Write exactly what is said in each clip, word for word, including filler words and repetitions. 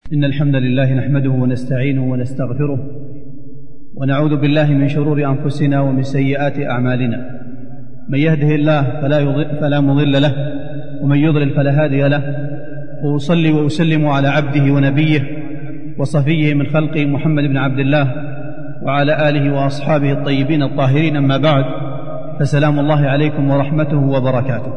إن الحمد لله نحمده ونستعينه ونستغفره ونعوذ بالله من شرور أنفسنا ومن سيئات أعمالنا. من يهده الله فلا, فلا مضل له ومن يضلل فلا هادي له. وأصلي وأسلم على عبده ونبيه وصفيه من خلقه محمد بن عبد الله وعلى آله وأصحابه الطيبين الطاهرين. أما بعد، فسلام الله عليكم ورحمته وبركاته.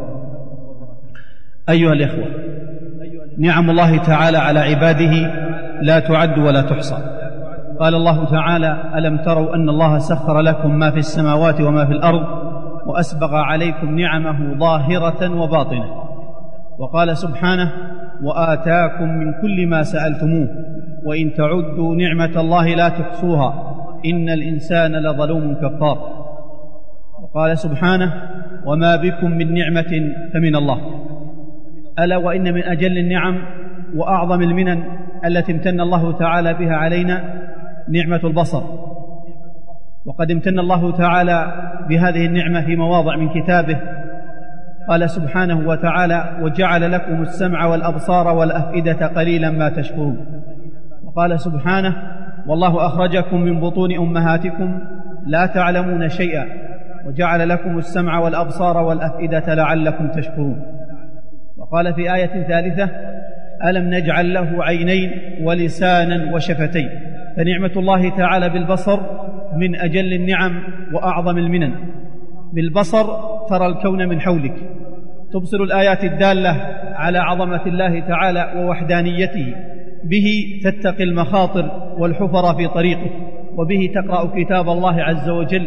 أيها الإخوة، نعم الله تعالى على عباده لا تعد ولا تحصى. قال الله تعالى: ألم تروا أن الله سخر لكم ما في السماوات وما في الأرض وأسبغ عليكم نعمه ظاهرة وباطنة. وقال سبحانه: وآتاكم من كل ما سألتموه وإن تعدوا نعمة الله لا تحصوها إن الإنسان لظلوم كفار. وقال سبحانه: وما بكم من نعمة فمن الله. ألا وإن من أجل النعم وأعظم المنن التي امتن الله تعالى بها علينا نعمة البصر. وقد امتن الله تعالى بهذه النعمة في مواضع من كتابه. قال سبحانه وتعالى: وجعل لكم السمع والأبصار والأفئدة قليلا ما تشكرون. وقال سبحانه: والله أخرجكم من بطون أمهاتكم لا تعلمون شيئا وجعل لكم السمع والأبصار والأفئدة لعلكم تشكرون. وقال في آية ثالثة: ألم نجعل له عينين ولسانا وشفتين. فنعمة الله تعالى بالبصر من أجل النعم وأعظم المنن. بالبصر ترى الكون من حولك، تبصر الآيات الدالة على عظمة الله تعالى ووحدانيته. به تتقي المخاطر والحفر في طريقك، وبه تقرأ كتاب الله عز وجل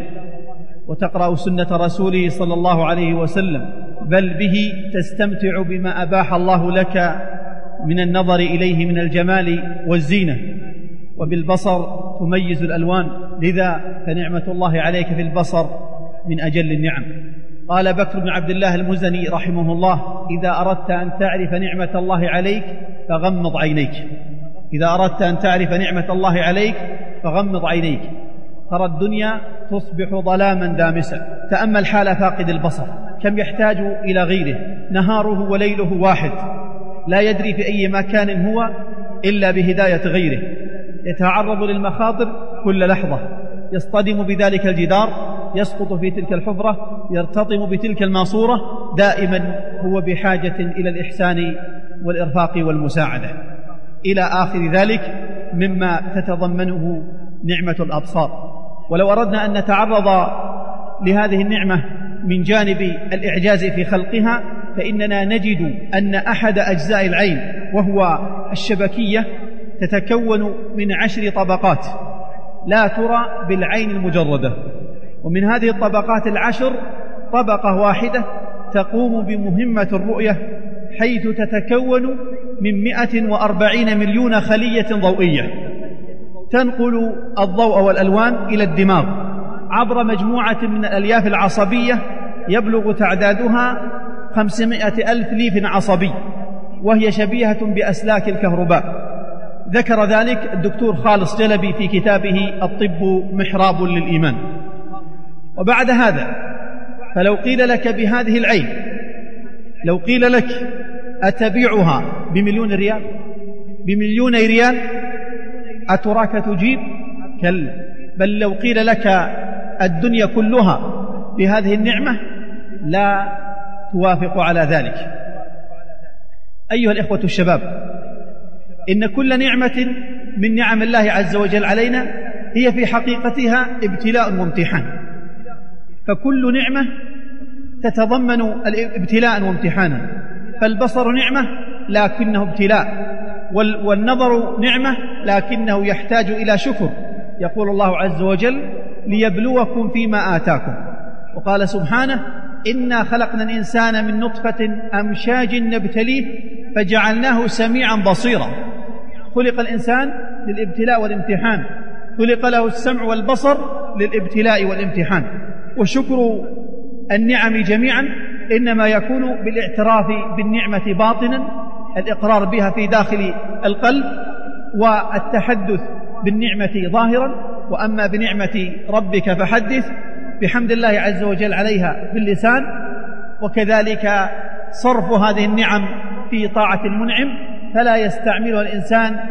وتقرأ سنة رسوله صلى الله عليه وسلم، بل به تستمتع بما أباح الله لك من النظر إليه من الجمال والزينة. وبالبصر تميز الألوان، لذا فنعمة الله عليك في البصر من أجل النعم. قال بكر بن عبد الله المزني رحمه الله: إذا أردت أن تعرف نعمة الله عليك فغمض عينيك. إذا أردت أن تعرف نعمة الله عليك فغمض عينيك. ترى الدنيا تصبح ظلاما دامسا. تأمل حال فاقد البصر، كم يحتاج إلى غيره، نهاره وليله واحد، لا يدري في أي مكان هو إلا بهداية غيره، يتعرض للمخاطر كل لحظة، يصطدم بذلك الجدار، يسقط في تلك الحفرة، يرتطم بتلك الماسورة. دائما هو بحاجة إلى الإحسان والإرفاق والمساعدة، إلى آخر ذلك مما تتضمنه نعمة الأبصار. ولو أردنا أن نتعرض لهذه النعمة من جانب الإعجاز في خلقها، فإننا نجد أن أحد أجزاء العين وهو الشبكية تتكون من عشر طبقات لا ترى بالعين المجردة. ومن هذه الطبقات العشر طبقة واحدة تقوم بمهمة الرؤية، حيث تتكون من مئة وأربعين مليون خلية ضوئية تنقل الضوء والألوان إلى الدماغ عبر مجموعة من الألياف العصبية يبلغ تعدادها خمسمائة ألف ليف عصبي، وهي شبيهة بأسلاك الكهرباء. ذكر ذلك الدكتور خالص جلبي في كتابه الطب محراب للإيمان. وبعد هذا فلو قيل لك بهذه العين، لو قيل لك أتبيعها بمليون ريال، بمليون ريال، أتراك تجيب؟ كلا، بل لو قيل لك الدنيا كلها بهذه النعمة لا توافق على ذلك. أيها الإخوة الشباب، إن كل نعمة من نعم الله عز وجل علينا هي في حقيقتها ابتلاء وامتحان. فكل نعمة تتضمن الابتلاء وامتحانا. فالبصر نعمة لكنه ابتلاء، والنظر نعمة لكنه يحتاج إلى شكر. يقول الله عز وجل: ليبلوكم فيما آتاكم. وقال سبحانه: إنا خلقنا الإنسان من نطفة أمشاج نبتليه فجعلناه سميعا بصيرا. خلق الإنسان للابتلاء والامتحان، خلق له السمع والبصر للابتلاء والامتحان. وشكر النعم جميعا إنما يكون بالاعتراف بالنعمة باطنا، الإقرار بها في داخل القلب، والتحدث بالنعمة ظاهرا. وأما بنعمة ربك فحدث بحمد الله عز وجل عليها باللسان. وكذلك صرف هذه النعم في طاعة المنعم، فلا يستعملها الإنسان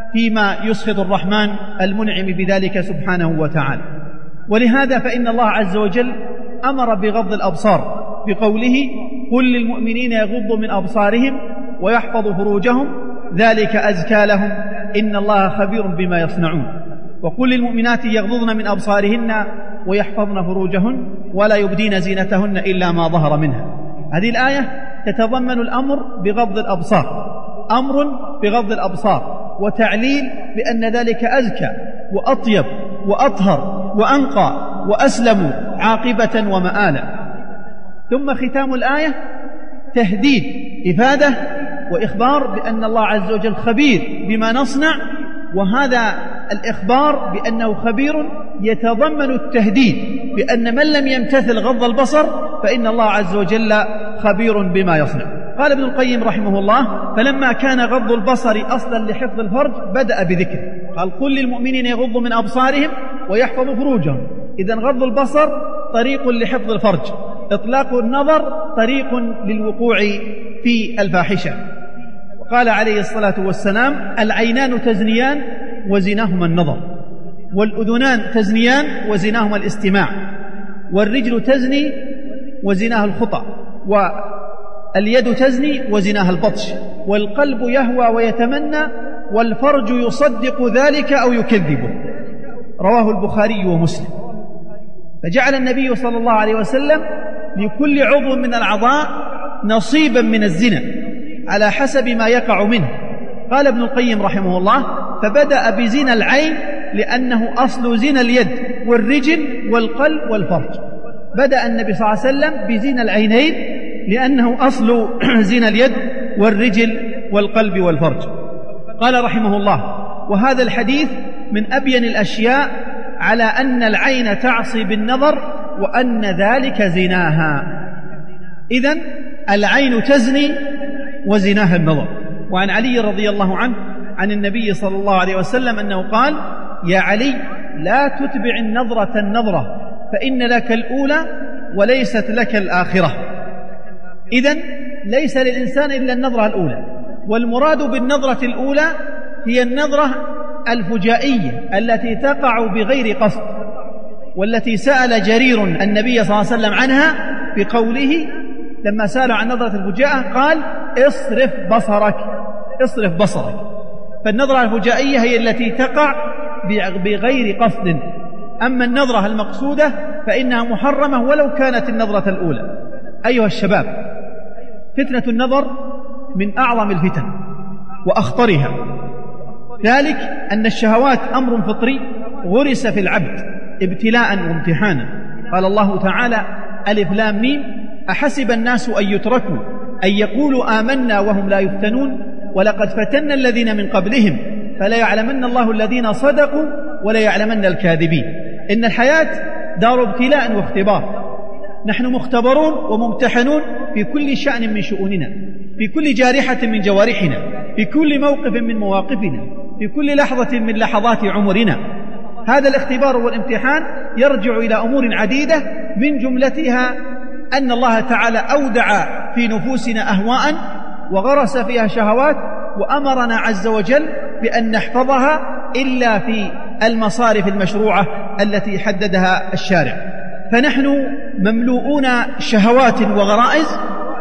فيما يسخط الرحمن المنعم بذلك سبحانه وتعالى. ولهذا فإن الله عز وجل أمر بغض الأبصار بقوله: قل للمؤمنين يغضوا من أبصارهم ويحفظوا فروجهم ذلك أزكى لهم إن الله خبير بما يصنعون. وقل للمؤمنات يغضضن من أبصارهن ويحفظن فروجهن ولا يبدين زينتهن إلا ما ظهر منها. هذه الآية تتضمن الأمر بغض الأبصار، أمر بغض الأبصار وتعليل بأن ذلك أزكى وأطيب وأطهر وأنقى وأسلم عاقبة ومآلا. ثم ختام الآية تهديد، إفادة وإخبار بأن الله عز وجل خبير بما نصنع، وهذا الإخبار بأنه خبير يتضمن التهديد بأن من لم يمتثل غض البصر فإن الله عز وجل خبير بما يصنع. قال ابن القيم رحمه الله: فلما كان غض البصر أصلا لحفظ الفرج بدأ بذكر، قال: قل للمؤمنين يغضوا من أبصارهم ويحفظوا فروجهم. إذن غض البصر طريق لحفظ الفرج، إطلاق النظر طريق للوقوع في الفاحشة. وقال عليه الصلاة والسلام: العينان تزنيان وزناهما النظر، والأذنان تزنيان وزناهما الاستماع، والرجل تزني وزناها الخطأ، واليد تزني وزناها البطش، والقلب يهوى ويتمنى، والفرج يصدق ذلك أو يكذبه. رواه البخاري ومسلم. فجعل النبي صلى الله عليه وسلم لكل عضو من الأعضاء نصيبا من الزنا على حسب ما يقع منه. قال ابن القيم رحمه الله: فبدأ بزنا العين لأنه أصل زنا اليد والرجل والقلب والفرج. بدأ النبي صلى الله عليه وسلم بزنا العينين لأنه أصل زنا اليد والرجل والقلب والفرج. قال رحمه الله: وهذا الحديث من أبين الأشياء على أن العين تعصي بالنظر وأن ذلك زناها. إذن العين تزني وزناها النظر. وعن علي رضي الله عنه عن النبي صلى الله عليه وسلم أنه قال: يا علي لا تتبع النظرة النظرة فإن لك الأولى وليست لك الآخرة. إذن ليس للإنسان إلا النظرة الأولى، والمراد بالنظرة الأولى هي النظرة الفجائية التي تقع بغير قصد، والتي سأل جرير النبي صلى الله عليه وسلم عنها بقوله لما سأل عن نظرة الفجاءة قال: اصرف بصرك، اصرف بصرك. فالنظرة الفجائية هي التي تقع بغير قصد، أما النظرة المقصودة فإنها محرمة ولو كانت النظرة الأولى. أيها الشباب، فتنة النظر من أعظم الفتن وأخطرها، ذلك أن الشهوات أمر فطري غرس في العبد ابتلاء وامتحانا. قال الله تعالى: ألف لام ميم أحسب الناس أن يتركوا أن يقولوا آمنا وهم لا يفتنون ولقد فتنا الذين من قبلهم فلا يعلمن الله الذين صدقوا ولا يعلمن الكاذبين. إن الحياة دار ابتلاء واختبار، نحن مختبرون وممتحنون في كل شأن من شؤوننا، في كل جارحة من جوارحنا، في كل موقف من مواقفنا، في كل لحظة من لحظات عمرنا. هذا الاختبار والامتحان يرجع إلى أمور عديدة، من جملتها أن الله تعالى أودع في نفوسنا أهواء وغرس فيها شهوات، وأمرنا عز وجل بأن نحفظها إلا في المصارف المشروعة التي حددها الشارع. فنحن مملوءون شهوات وغرائز،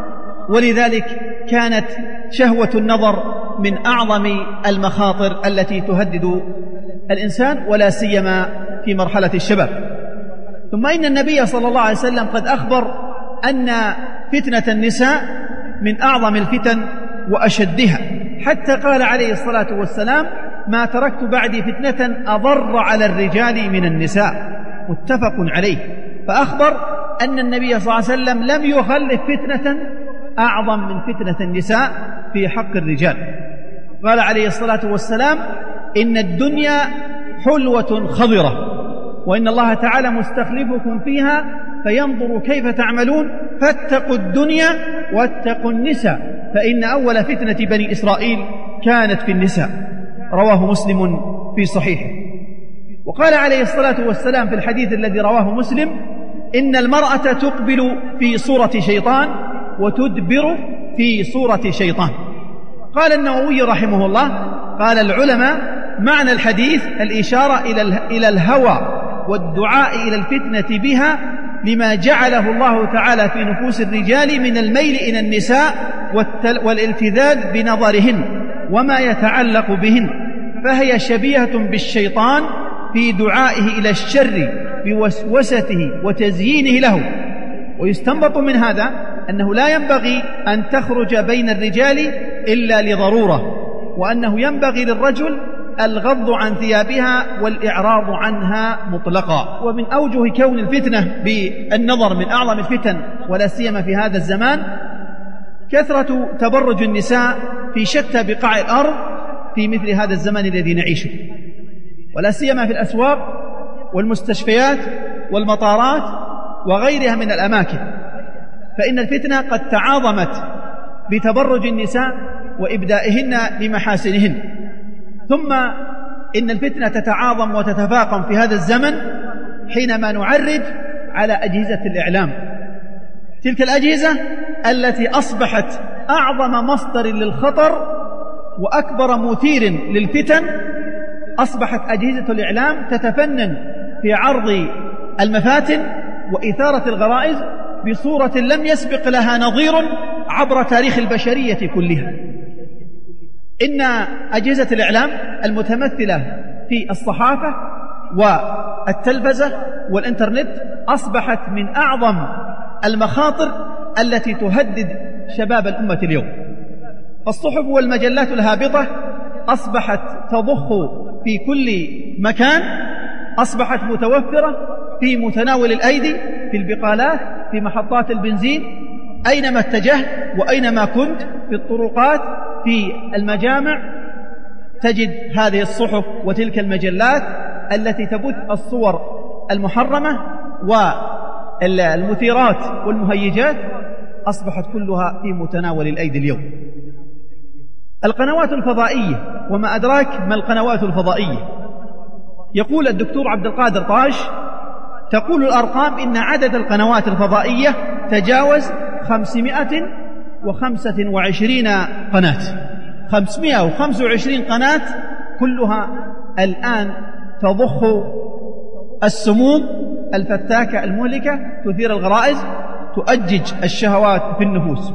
ولذلك كانت شهوة النظر من أعظم المخاطر التي تهدد الإنسان، ولا سيما في مرحلة الشباب. ثم إن النبي صلى الله عليه وسلم قد أخبر أن فتنة النساء من أعظم الفتن وأشدها، حتى قال عليه الصلاة والسلام: ما تركت بعدي فتنة أضر على الرجال من النساء، متفق عليه. فأخبر أن النبي صلى الله عليه وسلم لم يخلف فتنة أعظم من فتنة النساء في حق الرجال. قال عليه الصلاة والسلام: إن الدنيا حلوة خضرة وإن الله تعالى مستخلفكم فيها فينظر كيف تعملون فاتقوا الدنيا واتقوا النساء فإن أول فتنة بني إسرائيل كانت في النساء. رواه مسلم في صحيحه. وقال عليه الصلاة والسلام في الحديث الذي رواه مسلم: إن المرأة تقبل في صورة شيطان وتدبر في صورة شيطان. قال النووي رحمه الله: قال العلماء معنى الحديث الإشارة إلى الهوى والدعاء إلى الفتنة بها لما جعله الله تعالى في نفوس الرجال من الميل إلى النساء والالتذاذ بنظرهن وما يتعلق بهن، فهي شبيهة بالشيطان في دعائه إلى الشر بوسوسته وتزيينه له. ويستنبط من هذا أنه لا ينبغي أن تخرج بين الرجال إلا لضرورة، وأنه ينبغي للرجل الغض عن ثيابها والإعراض عنها مطلقا. ومن أوجه كون الفتنة بالنظر من أعظم الفتن ولا سيما في هذا الزمان كثرة تبرج النساء في شتى بقاع الأرض في مثل هذا الزمان الذي نعيشه، ولا سيما في الأسواق والمستشفيات والمطارات وغيرها من الأماكن، فإن الفتنة قد تعاظمت بتبرج النساء وإبدائهن لمحاسنهن. ثم إن الفتنة تتعاظم وتتفاقم في هذا الزمن حينما نعرج على أجهزة الإعلام، تلك الأجهزة التي أصبحت أعظم مصدر للخطر وأكبر مثير للفتن. أصبحت أجهزة الإعلام تتفنن في عرض المفاتن وإثارة الغرائز بصورة لم يسبق لها نظير عبر تاريخ البشرية كلها. إن أجهزة الإعلام المتمثلة في الصحافة والتلفزة والإنترنت أصبحت من أعظم المخاطر التي تهدد شباب الأمة اليوم. الصحف والمجلات الهابطة أصبحت تضخ في كل مكان، أصبحت متوفرة في متناول الأيدي، في البقالات، في محطات البنزين، أينما اتجهت وأينما كنت، في الطرقات، في المجامع، تجد هذه الصحف وتلك المجلات التي تبث الصور المحرمة والمثيرات والمهيجات، أصبحت كلها في متناول الأيدي اليوم. القنوات الفضائية، وما أدراك ما القنوات الفضائية. يقول الدكتور عبد القادر طاش، تقول الأرقام إن عدد القنوات الفضائية تجاوز خمسمائة وخمسة وعشرين قناة، خمسمائة وخمسة وعشرين قناة كلها الآن تضخ السموم الفتاكة المهلكة، تثير الغرائز، تؤجج الشهوات في النفوس.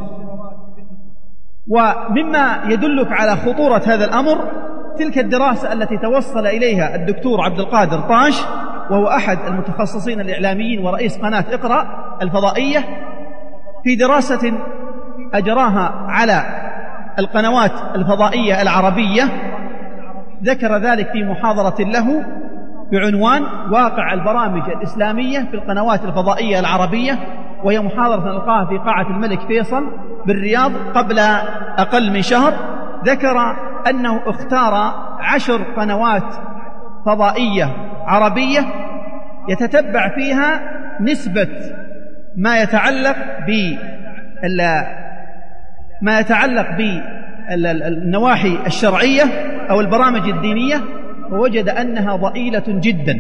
ومما يدلك على خطورة هذا الأمر تلك الدراسة التي توصل إليها الدكتور عبد القادر طاش، وهو أحد المتخصصين الإعلاميين ورئيس قناة اقرأ الفضائية، في دراسة أجراها على القنوات الفضائية العربية، ذكر ذلك في محاضرة له بعنوان واقع البرامج الإسلامية في القنوات الفضائية العربية، وهي محاضرة نلقاها في قاعة الملك فيصل بالرياض قبل أقل من شهر. ذكر أنه اختار عشر قنوات فضائية عربية يتتبع فيها نسبة ما يتعلق ب ما يتعلق بالنواحي الشرعية أو البرامج الدينية، فوجد أنها ضئيلة جدا.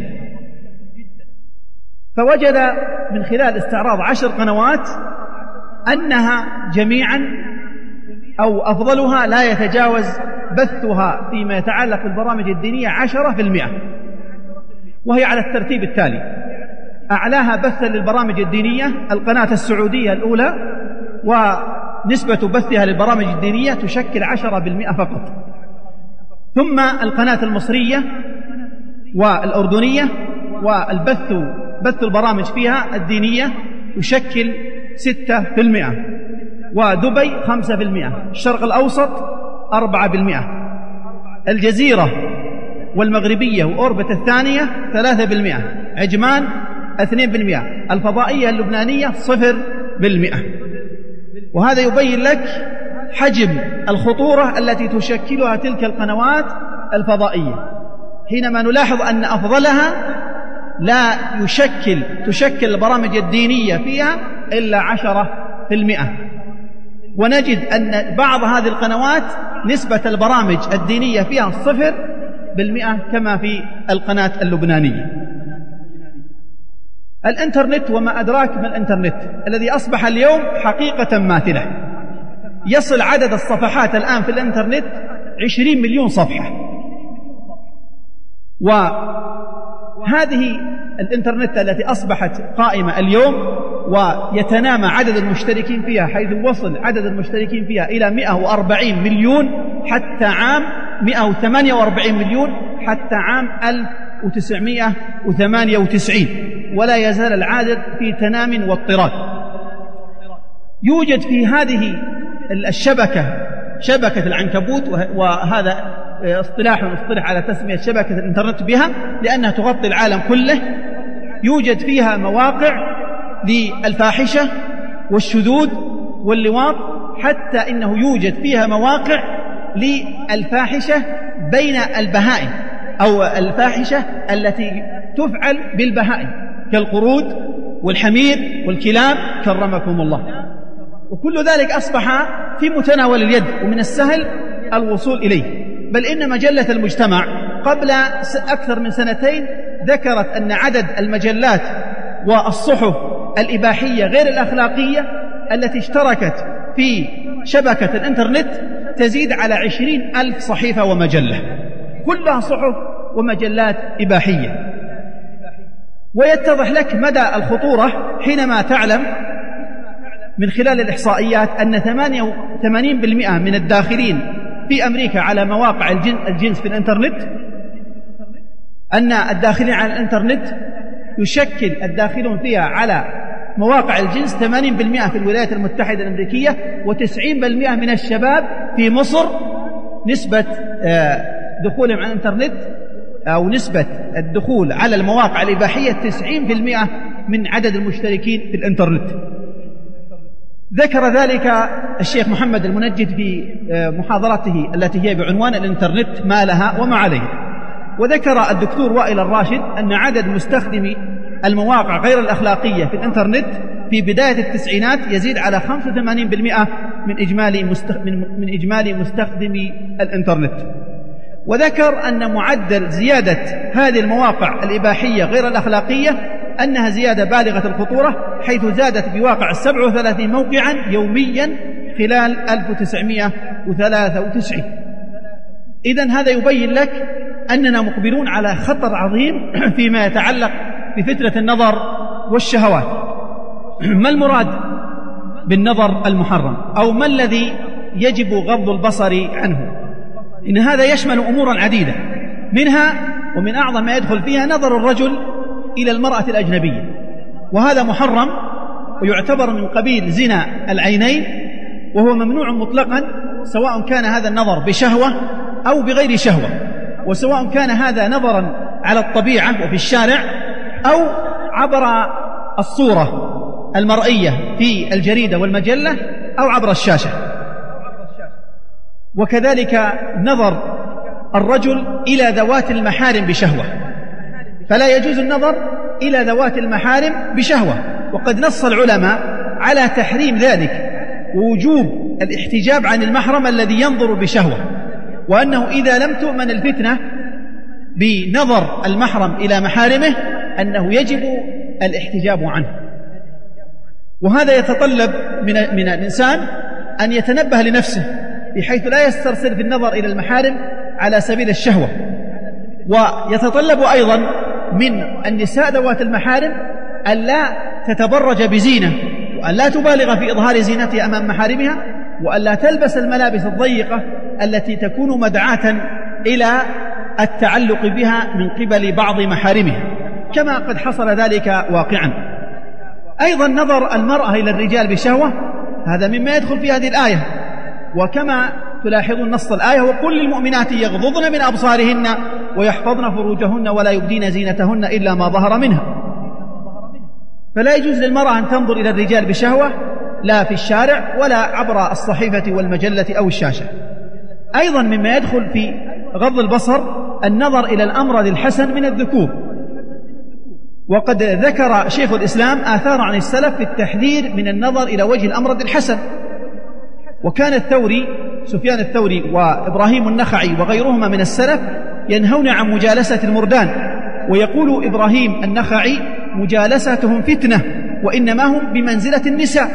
فوجد من خلال استعراض عشر قنوات أنها جميعا أو أفضلها لا يتجاوز بثها فيما يتعلق بالبرامج الدينية عشرة في المئة، وهي على الترتيب التالي: أعلاها بثا للبرامج الدينية القناة السعودية الأولى، ونسبة بثها للبرامج الدينية تشكل عشرة بالمئة فقط، ثم القناة المصرية والأردنية، والبث بث البرامج فيها الدينية يشكل ستة في المئة، ودبي خمسة في المئة، الشرق الأوسط أربعة بالمئة، الجزيرة والمغربية وأوربت الثانية ثلاثة بالمئة، عجمان اثنين بالمئة، الفضائية اللبنانية صفر بالمئة. وهذا يبين لك حجم الخطورة التي تشكلها تلك القنوات الفضائية، حينما نلاحظ أن أفضلها لا يشكل تشكل البرامج الدينية فيها إلا عشرة في المئة، ونجد أن بعض هذه القنوات نسبة البرامج الدينية فيها صفر بالمئة كما في القناة اللبنانية. الإنترنت، وما أدراك ما الإنترنت الذي أصبح اليوم حقيقة ماثلة. يصل عدد الصفحات الآن في الإنترنت عشرين مليون صفحة، وهذه الإنترنت التي أصبحت قائمة اليوم ويتنامى عدد المشتركين فيها، حيث وصل عدد المشتركين فيها إلى مئة وأربعين مليون حتى عام مئة وثمانية وأربعين مليون حتى عام ألف وتسعمئة وثمانية وتسعين، ولا يزال العدد في تنام واضطراد. يوجد في هذه الشبكة شبكة العنكبوت، وهذا اصطلاح اصطلح على تسمية شبكة الإنترنت بها لأنها تغطي العالم كله. يوجد فيها مواقع للفاحشة والشذوذ واللواط، حتى إنه يوجد فيها مواقع للفاحشة بين البهائم أو الفاحشة التي تفعل بالبهائم كالقرود والحمير والكلاب كرمكم الله، وكل ذلك أصبح في متناول اليد ومن السهل الوصول إليه. بل إن مجلة المجتمع قبل أكثر من سنتين ذكرت أن عدد المجلات والصحف الإباحية غير الأخلاقية التي اشتركت في شبكة الإنترنت تزيد على عشرين ألف صحيفة ومجلة، كلها صحف ومجلات إباحية. ويتضح لك مدى الخطورة حينما تعلم من خلال الإحصائيات أن ثمانية وثمانين بالمئة من الداخلين في أمريكا على مواقع الجنس في الإنترنت، أن الداخلين على الإنترنت يشكل الداخلون فيها على مواقع الجنس ثمانين بالمئة في الولايات المتحدة الأمريكية، وتسعين بالمئة من الشباب في مصر. نسبة دخولهم على الإنترنت أو نسبة الدخول على المواقع الإباحية تسعين بالمئة من عدد المشتركين في الإنترنت. ذكر ذلك الشيخ محمد المنجد في محاضرته التي هي بعنوان الإنترنت ما لها وما عليه. وذكر الدكتور وائل الراشد أن عدد مستخدمي المواقع غير الأخلاقية في الإنترنت في بداية التسعينات يزيد على خمسة وثمانين بالمئة من إجمالي مستخ... من إجمالي مستخدمي الإنترنت. وذكر أن معدل زيادة هذه المواقع الإباحية غير الأخلاقية أنها زيادة بالغة الخطورة، حيث زادت بواقع سبعة وثلاثين موقعا يوميا خلال ألف وتسعمئة وثلاثة وتسعين. إذن هذا يبين لك أننا مقبلون على خطر عظيم فيما يتعلق بفتنة النظر والشهوات. ما المراد بالنظر المحرم، أو ما الذي يجب غض البصر عنه؟ إن هذا يشمل أمورا عديدة، منها ومن أعظم ما يدخل فيها نظر الرجل إلى المرأة الأجنبية، وهذا محرم ويعتبر من قبيل زنا العينين، وهو ممنوع مطلقا، سواء كان هذا النظر بشهوة أو بغير شهوة، وسواء كان هذا نظرا على الطبيعة وفي الشارع أو عبر الصورة المرئية في الجريدة والمجلة أو عبر الشاشة. وكذلك نظر الرجل إلى ذوات المحارم بشهوة، فلا يجوز النظر إلى ذوات المحارم بشهوة، وقد نص العلماء على تحريم ذلك ووجوب الاحتجاب عن المحرم الذي ينظر بشهوة، وأنه إذا لم تؤمن الفتنة بنظر المحرم إلى محارمه أنه يجب الاحتجاب عنه. وهذا يتطلب من, من الإنسان أن يتنبه لنفسه بحيث لا يسترسل في النظر إلى المحارم على سبيل الشهوة. ويتطلب أيضا من النساء ذوات المحارم أن لا تتبرج بزينة، وأن لا تبالغ في إظهار زينتها أمام محارمها، وأن لا تلبس الملابس الضيقة التي تكون مدعاة إلى التعلق بها من قبل بعض محارمها، كما قد حصل ذلك واقعا. أيضا نظر المرأة إلى الرجال بشهوة هذا مما يدخل في هذه الآية، وكما تلاحظون نص الآية: وقل للمؤمنات يغضضن من أبصارهن ويحفظن فروجهن ولا يبدين زينتهن إلا ما ظهر منها. فلا يجوز للمرأة أن تنظر إلى الرجال بشهوة، لا في الشارع ولا عبر الصحيفة والمجلة أو الشاشة. أيضا مما يدخل في غض البصر النظر إلى الأمراض الحسن من الذكور، وقد ذكر شيخ الإسلام آثار عن السلف في التحذير من النظر إلى وجه الأمراض الحسن. وكان الثوري سفيان الثوري وإبراهيم النخعي وغيرهما من السلف ينهون عن مجالسة المردان، ويقول إبراهيم النخعي: مجالستهم فتنة وإنما هم بمنزلة النساء.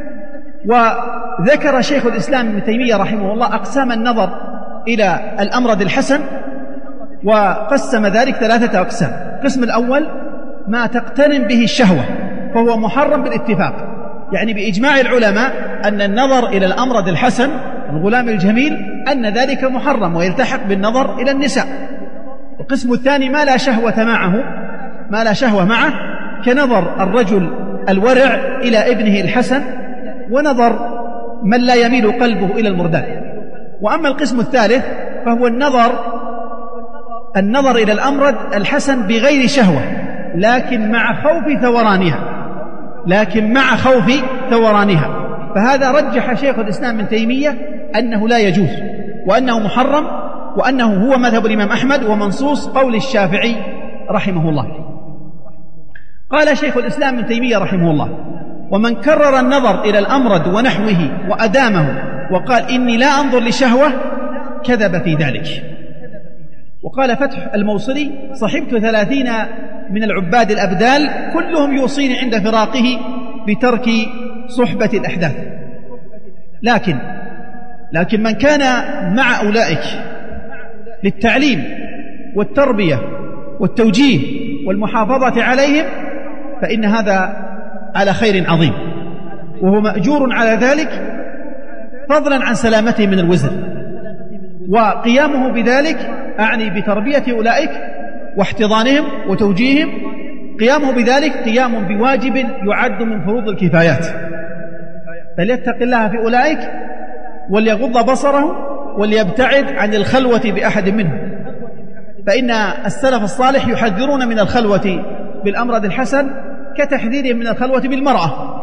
وذكر شيخ الإسلام ابن تيمية رحمه الله أقسام النظر إلى الأمراض الحسن، وقسم ذلك ثلاثة أقسام. القسم الأول ما تقترن به الشهوة فهو محرم بالاتفاق، يعني بإجماع العلماء أن النظر إلى الأمرد الحسن الغلام الجميل أن ذلك محرم ويلتحق بالنظر إلى النساء. القسم الثاني ما لا شهوة معه ما لا شهوة معه كنظر الرجل الورع إلى ابنه الحسن ونظر من لا يميل قلبه إلى المردان. وأما القسم الثالث فهو النظر النظر إلى الأمرد الحسن بغير شهوة لكن مع خوف ثورانها لكن مع خوف ثورانها فهذا رجح شيخ الإسلام ابن تيمية أنه لا يجوز وأنه محرم وأنه هو مذهب الإمام أحمد ومنصوص قول الشافعي رحمه الله. قال شيخ الإسلام ابن تيمية رحمه الله: ومن كرر النظر إلى الأمرد ونحوه وأدامه وقال إني لا أنظر لشهوة كذب في ذلك. وقال فتح الموصلي: صحبت ثلاثين من العباد الأبدال كلهم يوصيني عند فراقه بترك صحبة الأحداث. لكن لكن من كان مع أولئك للتعليم والتربية والتوجيه والمحافظة عليهم فإن هذا على خير عظيم وهو مأجور على ذلك فضلا عن سلامته من الوزر. وقيامه بذلك أعني بتربية أولئك واحتضانهم وتوجيههم، قيامه بذلك قيام بواجب يعد من فروض الكفايات، فليتق الله في أولئك وليغض بصره وليبتعد عن الخلوة بأحد منهم، فإن السلف الصالح يحذرون من الخلوة بالأمرد الحسن كتحذيرهم من الخلوة بالمرأة،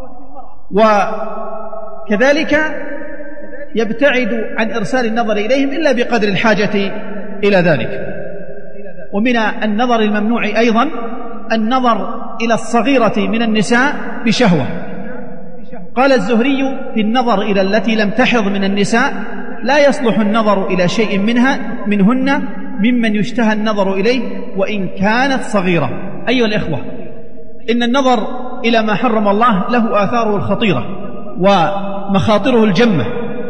وكذلك يبتعد عن إرسال النظر إليهم إلا بقدر الحاجة إلى ذلك. ومن النظر الممنوع أيضا النظر إلى الصغيرة من النساء بشهوة. قال الزهري في النظر إلى التي لم تحض من النساء: لا يصلح النظر إلى شيء منها منهن ممن يشتهى النظر إليه وإن كانت صغيرة. أيها الإخوة، إن النظر إلى ما حرم الله له آثاره الخطيرة ومخاطره الجمة،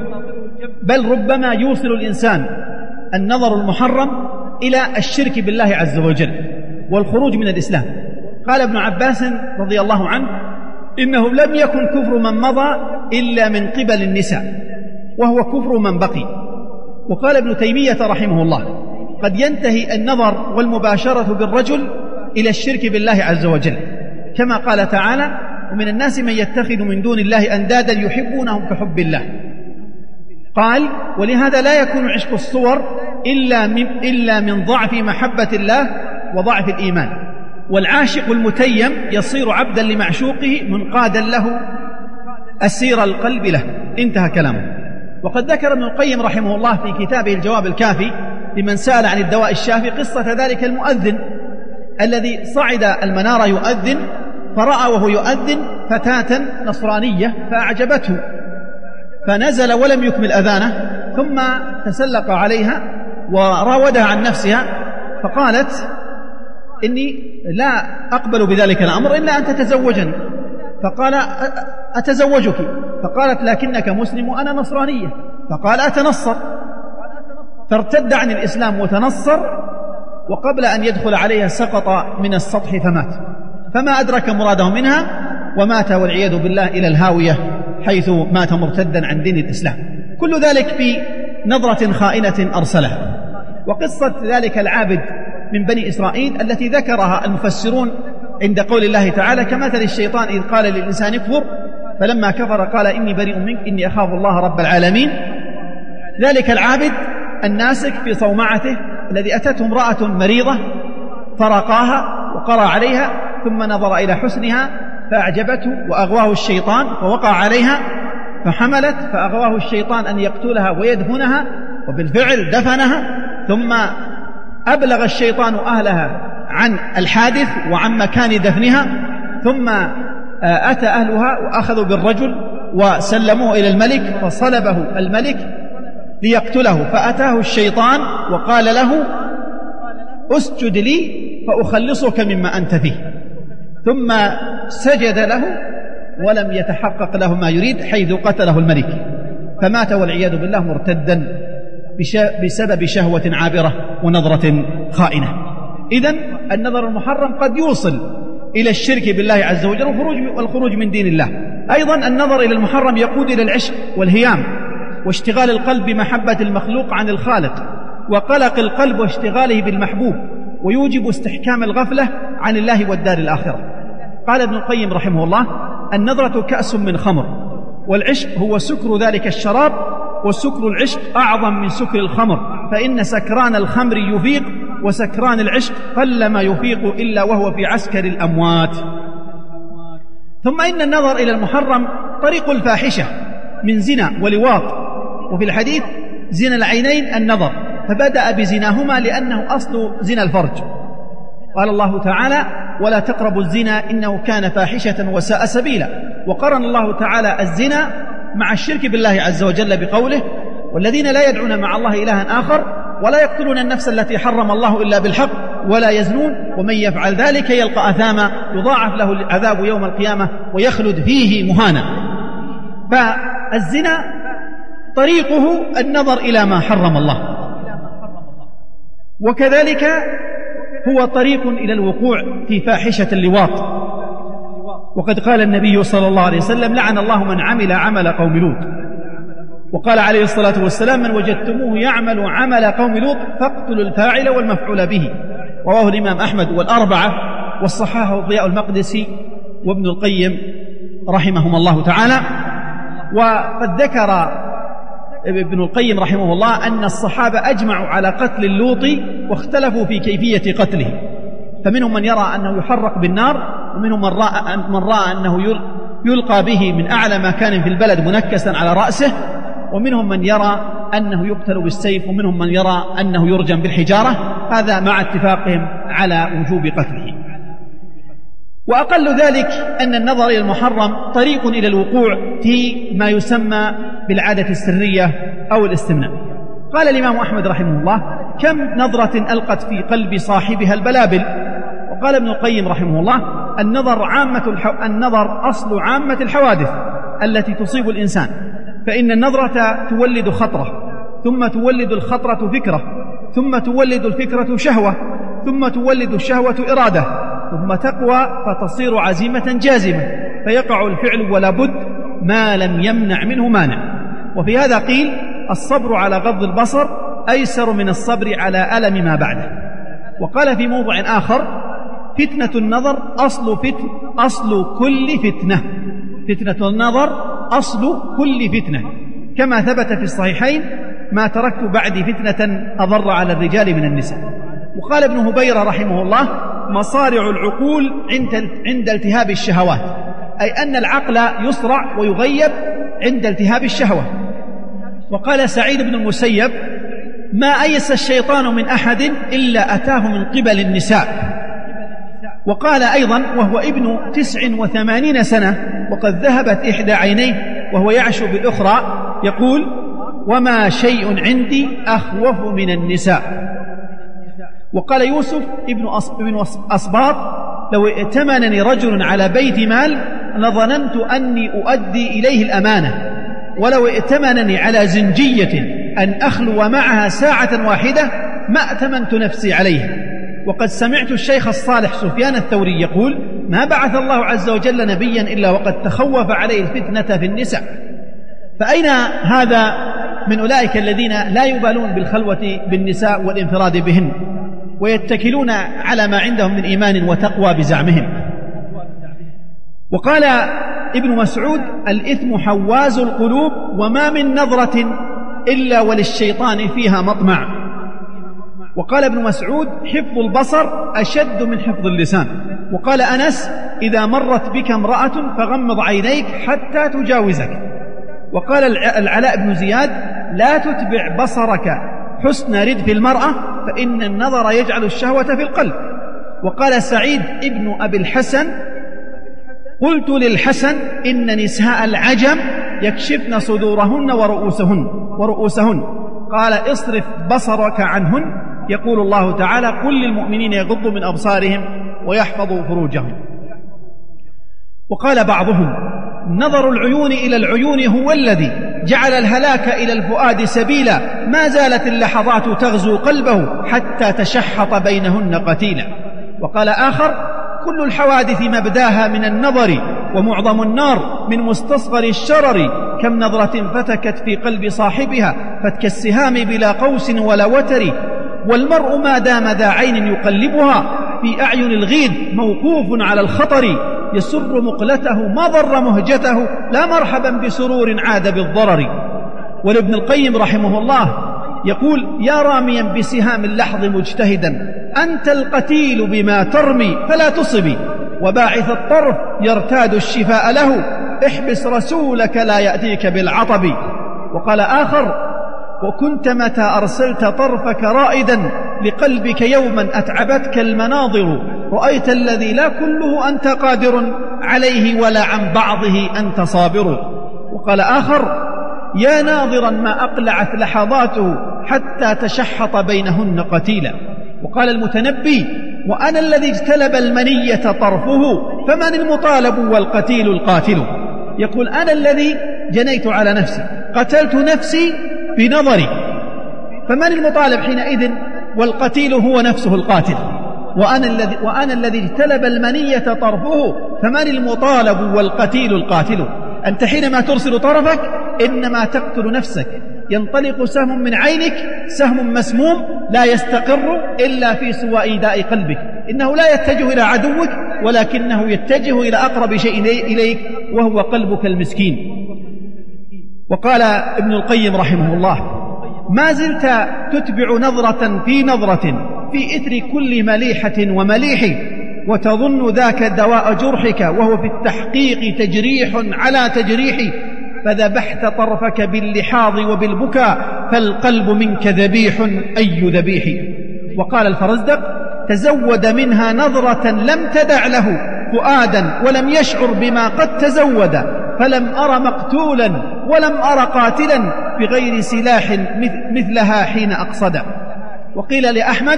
بل ربما يوصل الإنسان النظر المحرم إلى الشرك بالله عز وجل والخروج من الإسلام. قال ابن عباس رضي الله عنه: إنه لم يكن كفر من مضى إلا من قبل النساء وهو كفر من بقي. وقال ابن تيمية رحمه الله: قد ينتهي النظر والمباشرة بالرجل إلى الشرك بالله عز وجل، كما قال تعالى: ومن الناس من يتخذ من دون الله أندادا يحبونهم كحب الله. قال: ولهذا لا يكون عشق الصور إلا من, إلا من ضعف محبة الله وضعف الإيمان، والعاشق المتيم يصير عبدا لمعشوقه منقادا له أسير القلب له. انتهى كلامه. وقد ذكر ابن القيم رحمه الله في كتابه الجواب الكافي لمن سأل عن الدواء الشافي قصة ذلك المؤذن الذي صعد المنار يؤذن فرأى وهو يؤذن فتاة نصرانية فأعجبته، فنزل ولم يكمل أذانه ثم تسلق عليها وراودها عن نفسها، فقالت: إني لا أقبل بذلك الأمر إلا أن تتزوجني. فقال: أتزوجك؟ فقالت: لكنك مسلم وأنا نصرانية. فقال: أتنصر. فارتد عن الإسلام وتنصر، وقبل أن يدخل عليها سقط من السطح فمات، فما أدرك مراده منها ومات والعياذ بالله إلى الهاوية حيث مات مرتدا عن دين الإسلام. كل ذلك في نظرة خائنة أرسلها. وقصة ذلك العابد من بني إسرائيل التي ذكرها المفسرون عند قول الله تعالى: كمثل الشيطان إذ قال للإنسان اكفر فلما كفر قال إني بريء منك إني أخاف الله رب العالمين. ذلك العابد الناسك في صومعته الذي أتته امرأة مريضة فرقاها وقرأ عليها ثم نظر إلى حسنها فأعجبته وأغواه الشيطان فوقع عليها فحملت، فأغواه الشيطان أن يقتلها ويدفنها، وبالفعل دفنها. ثم أبلغ الشيطان أهلها عن الحادث وعن مكان دفنها، ثم أتى أهلها وأخذوا بالرجل وسلموه إلى الملك فصلبه الملك ليقتله، فأتاه الشيطان وقال له: أسجد لي فأخلصك مما أنت فيه. ثم سجد له ولم يتحقق له ما يريد حيث قتله الملك، فمات والعياذ بالله مرتدا بسبب شهوة عابرة ونظرة خائنة. إذن النظر المحرم قد يوصل إلى الشرك بالله عز وجل والخروج من دين الله. أيضا النظر إلى المحرم يقود إلى العشق والهيام واشتغال القلب بمحبة المخلوق عن الخالق وقلق القلب واشتغاله بالمحبوب، ويوجب استحكام الغفلة عن الله والدار الآخرة. قال ابن القيم رحمه الله: النظرة كأس من خمر، والعشق هو سكر ذلك الشراب، وسكر العشق أعظم من سكر الخمر، فإن سكران الخمر يفيق، وسكران العشق قلما يفيق إلا وهو في عسكر الأموات. ثم إن النظر إلى المحرم طريق الفاحشة من زنا ولواط، وفي الحديث: زنا العينين النظر، فبدأ بزناهما لأنه أصل زنا الفرج. قال الله تعالى: ولا تقربوا الزنا إنه كان فاحشة وساء سبيلا. وقرن الله تعالى الزنا مع الشرك بالله عز وجل بقوله: والذين لا يدعون مع الله إلها آخر ولا يقتلون النفس التي حرم الله إلا بالحق ولا يزنون ومن يفعل ذلك يلقى أثاما يضاعف له العذاب يوم القيامة ويخلد فيه مهانا. فالزنا طريقه النظر إلى ما حرم الله، وكذلك هو طريق إلى الوقوع في فاحشة اللواط. وقد قال النبي صلى الله عليه وسلم: لعن الله من عمل عمل قوم لوط. وقال عليه الصلاة والسلام: من وجدتموه يعمل عمل قوم لوط فاقتلوا الفاعل والمفعول به. رواه الإمام أحمد والأربعة، والصحاح ضياء المقدسي وابن القيم رحمهم الله تعالى. وقد ذكر ابن القيم رحمه الله أن الصحابة أجمعوا على قتل اللوط واختلفوا في كيفية قتله، فمنهم من يرى أنه يحرق بالنار، ومنهم من رأى, من رأى أنه يلقى به من أعلى مكان في البلد منكسا على رأسه، ومنهم من يرى أنه يقتل بالسيف، ومنهم من يرى أنه يرجم بالحجارة، هذا مع اتفاقهم على وجوب قتله. وأقل ذلك أن النظر إلى المحرم طريق إلى الوقوع في ما يسمى بالعادة السرية أو الاستمناء. قال الإمام أحمد رحمه الله: كم نظرة ألقت في قلب صاحبها البلابل. وقال ابن القيم رحمه الله: النظر, عامة الحو... النظر أصل عامة الحوادث التي تصيب الإنسان، فإن النظرة تولد خطرة، ثم تولد الخطرة فكرة، ثم تولد الفكرة شهوة، ثم تولد الشهوة إرادة، ثم تقوى فتصير عزيمة جازمة، فيقع الفعل ولا بد ما لم يمنع منه مانع. وفي هذا قيل: الصبر على غض البصر أيسر من الصبر على ألم ما بعده. وقال في موضع آخر: فتنة النظر أصل, فتن أصل كل فتنة. فتنة النظر أصل كل فتنة، كما ثبت في الصحيحين: ما تركت بعدي فتنة أضر على الرجال من النساء. وقال ابن هبيرة رحمه الله: مصارع العقول عند التهاب الشهوات، أي أن العقل يصرع ويغيب عند التهاب الشهوة. وقال سعيد بن المسيب: ما أيس الشيطان من أحد إلا أتاه من قبل النساء. وقال أيضا وهو ابن تسع وثمانين سنة وقد ذهبت إحدى عينيه وهو يعشو بالأخرى، يقول: وما شيء عندي أخوف من النساء. وقال يوسف ابن أصباط: لو ائتمنني رجل على بيت مال لظننت أني أؤدي إليه الأمانة، ولو ائتمنني على زنجية أن أخلو معها ساعة واحدة ما ائتمنت نفسي عليه. وقد سمعت الشيخ الصالح سفيان الثوري يقول: ما بعث الله عز وجل نبيا إلا وقد تخوف عليه الفتنة في النساء. فأين هذا من أولئك الذين لا يبالون بالخلوة بالنساء والانفراد بهن، ويتكلون على ما عندهم من إيمان وتقوى بزعمهم؟ وقال ابن مسعود: الإثم حواز القلوب، وما من نظرة إلا وللشيطان فيها مطمع. وقال ابن مسعود: حفظ البصر أشد من حفظ اللسان. وقال أنس: إذا مرت بك امرأة فغمض عينيك حتى تجاوزك. وقال العلاء بن زياد: لا تتبع بصرك حسن ردف المرأة فإن النظر يجعل الشهوة في القلب. وقال سعيد ابن أبي الحسن: قلت للحسن إن نساء العجم يكشفن صدورهن ورؤوسهن, ورؤوسهن. قال: اصرف بصرك عنهن، يقول الله تعالى: قل للمؤمنين يغضوا من أبصارهم ويحفظوا فروجهم. وقال بعضهم: نظر العيون إلى العيون هو الذي جعل الهلاك إلى الفؤاد سبيلا، ما زالت اللحظات تغزو قلبه حتى تشحط بينهن قتيلا. وقال آخر: كل الحوادث مبداها من النظر، ومعظم النار من مستصغر الشرر، كم نظرة فتكت في قلب صاحبها فتك السهام بلا قوس ولا وتر. والمرء ما دام ذا عين يقلبها في أعين الغيد موقوف على الخطر، يسر مقلته ما ضر مهجته، لا مرحبا بسرور عاد بالضرر. والابن القيم رحمه الله يقول: يا راميا بسهام اللحظ مجتهدا، أنت القتيل بما ترمي فلا تصبي، وباعث الطرف يرتاد الشفاء له، احبس رسولك لا يأتيك بالعطب. وقال آخر: وكنت متى أرسلت طرفك رائدا لقلبك يوما أتعبتك المناظر، رأيت الذي لا كله أنت قادر عليه ولا عن بعضه أنت صابر. وقال آخر: يا ناظرا ما أقلعت لحظاته حتى تشحط بينهن قتيلا. وقال المتنبي: وأنا الذي اجتلب المنية طرفه، فمن المطالب والقتيل القاتل. يقول: أنا الذي جنيت على نفسي، قتلت نفسي بنظري، فمن المطالب حينئذ والقتيل هو نفسه القاتل. وأنا الذي, وأنا الذي اجتلب المنية طرفه، فمن المطالب والقتيل القاتل. أنت حينما ترسل طرفك إنما تقتل نفسك، ينطلق سهم من عينك، سهم مسموم لا يستقر إلا في سواء داء قلبك، إنه لا يتجه إلى عدوك ولكنه يتجه إلى أقرب شيء إليك وهو قلبك المسكين. وقال ابن القيم رحمه الله: ما زلت تتبع نظرة في نظرة في إثر كل مليحة ومليح، وتظن ذاك دواء جرحك، وهو في التحقيق تجريح على تجريح، فذبحت طرفك باللحاظ وبالبكاء، فالقلب منك ذبيح أي ذبيح. وقال الفرزدق: تزود منها نظرة لم تدع له فؤادا ولم يشعر بما قد تزود، فلم أر مقتولا ولم أر قاتلا بغير سلاح مثلها حين أقصد. وقيل لأحمد: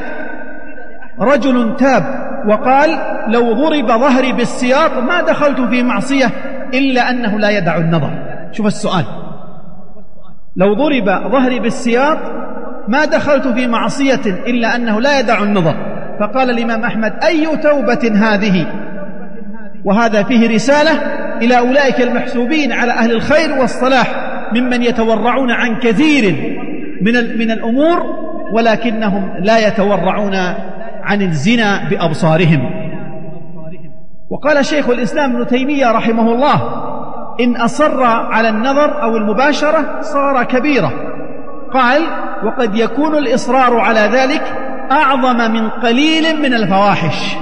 رجل تاب وقال: لو ضرب ظهري بالسياط ما دخلت في معصية إلا أنه لا يدع النظر. شوف السؤال: لو ضرب ظهري بالسياط ما دخلت في معصية إلا أنه لا يدع النظر. فقال الإمام أحمد: أي توبة هذه؟ وهذا فيه رسالة إلى أولئك المحسوبين على أهل الخير والصلاح ممن يتورعون عن كثير من من الأمور، ولكنهم لا يتورعون عن الزنا بأبصارهم. وقال شيخ الإسلام ابن تيمية رحمه الله: إن أصر على النظر أو المباشرة صار كبيرة. قال: وقد يكون الإصرار على ذلك أعظم من قليل من الفواحش،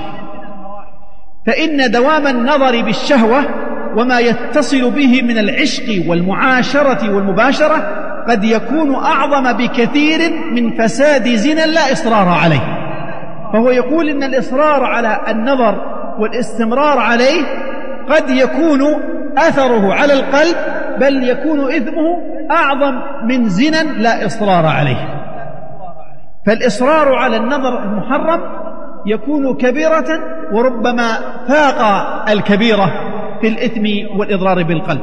فإن دوام النظر بالشهوة وما يتصل به من العشق والمعاشرة والمباشرة قد يكون أعظم بكثير من فساد زنا لا إصرار عليه. فهو يقول إن الإصرار على النظر والاستمرار عليه قد يكون أثره على القلب، بل يكون إثمه أعظم من زنا لا إصرار عليه. فالإصرار على النظر المحرم يكون كبيرة، وربما فاق الكبيرة في الإثم والإضرار بالقلب.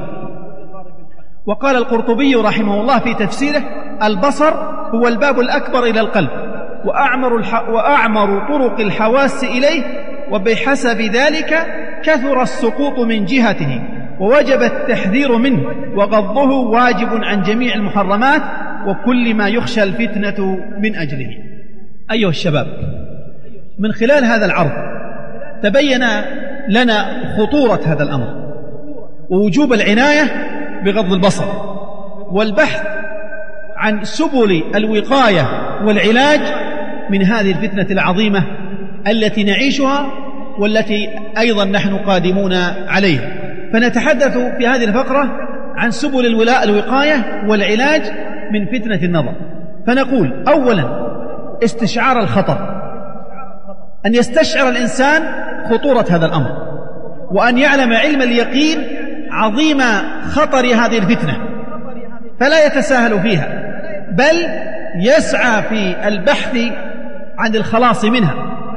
وقال القرطبي رحمه الله في تفسيره: البصر هو الباب الأكبر إلى القلب، وأعمر, الح... وأعمر طرق الحواس إليه، وبحسب ذلك كثر السقوط من جهته، ووجب التحذير منه، وغضه واجب عن جميع المحرمات وكل ما يخشى الفتنة من أجله. أيها الشباب، من خلال هذا العرض تبين لنا خطورة هذا الأمر ووجوب العناية بغض البصر والبحث عن سبل الوقاية والعلاج من هذه الفتنة العظيمة التي نعيشها والتي أيضا نحن قادمون عليها. فنتحدث في هذه الفقرة عن سبل الوقاية والعلاج من فتنة النظر. فنقول: أولا استشعار الخطر، أن يستشعر الإنسان خطورة هذا الأمر، وأن يعلم علم اليقين عظيم خطر هذه الفتنة، فلا يتساهل فيها، بل يسعى في البحث عن الخلاص منها.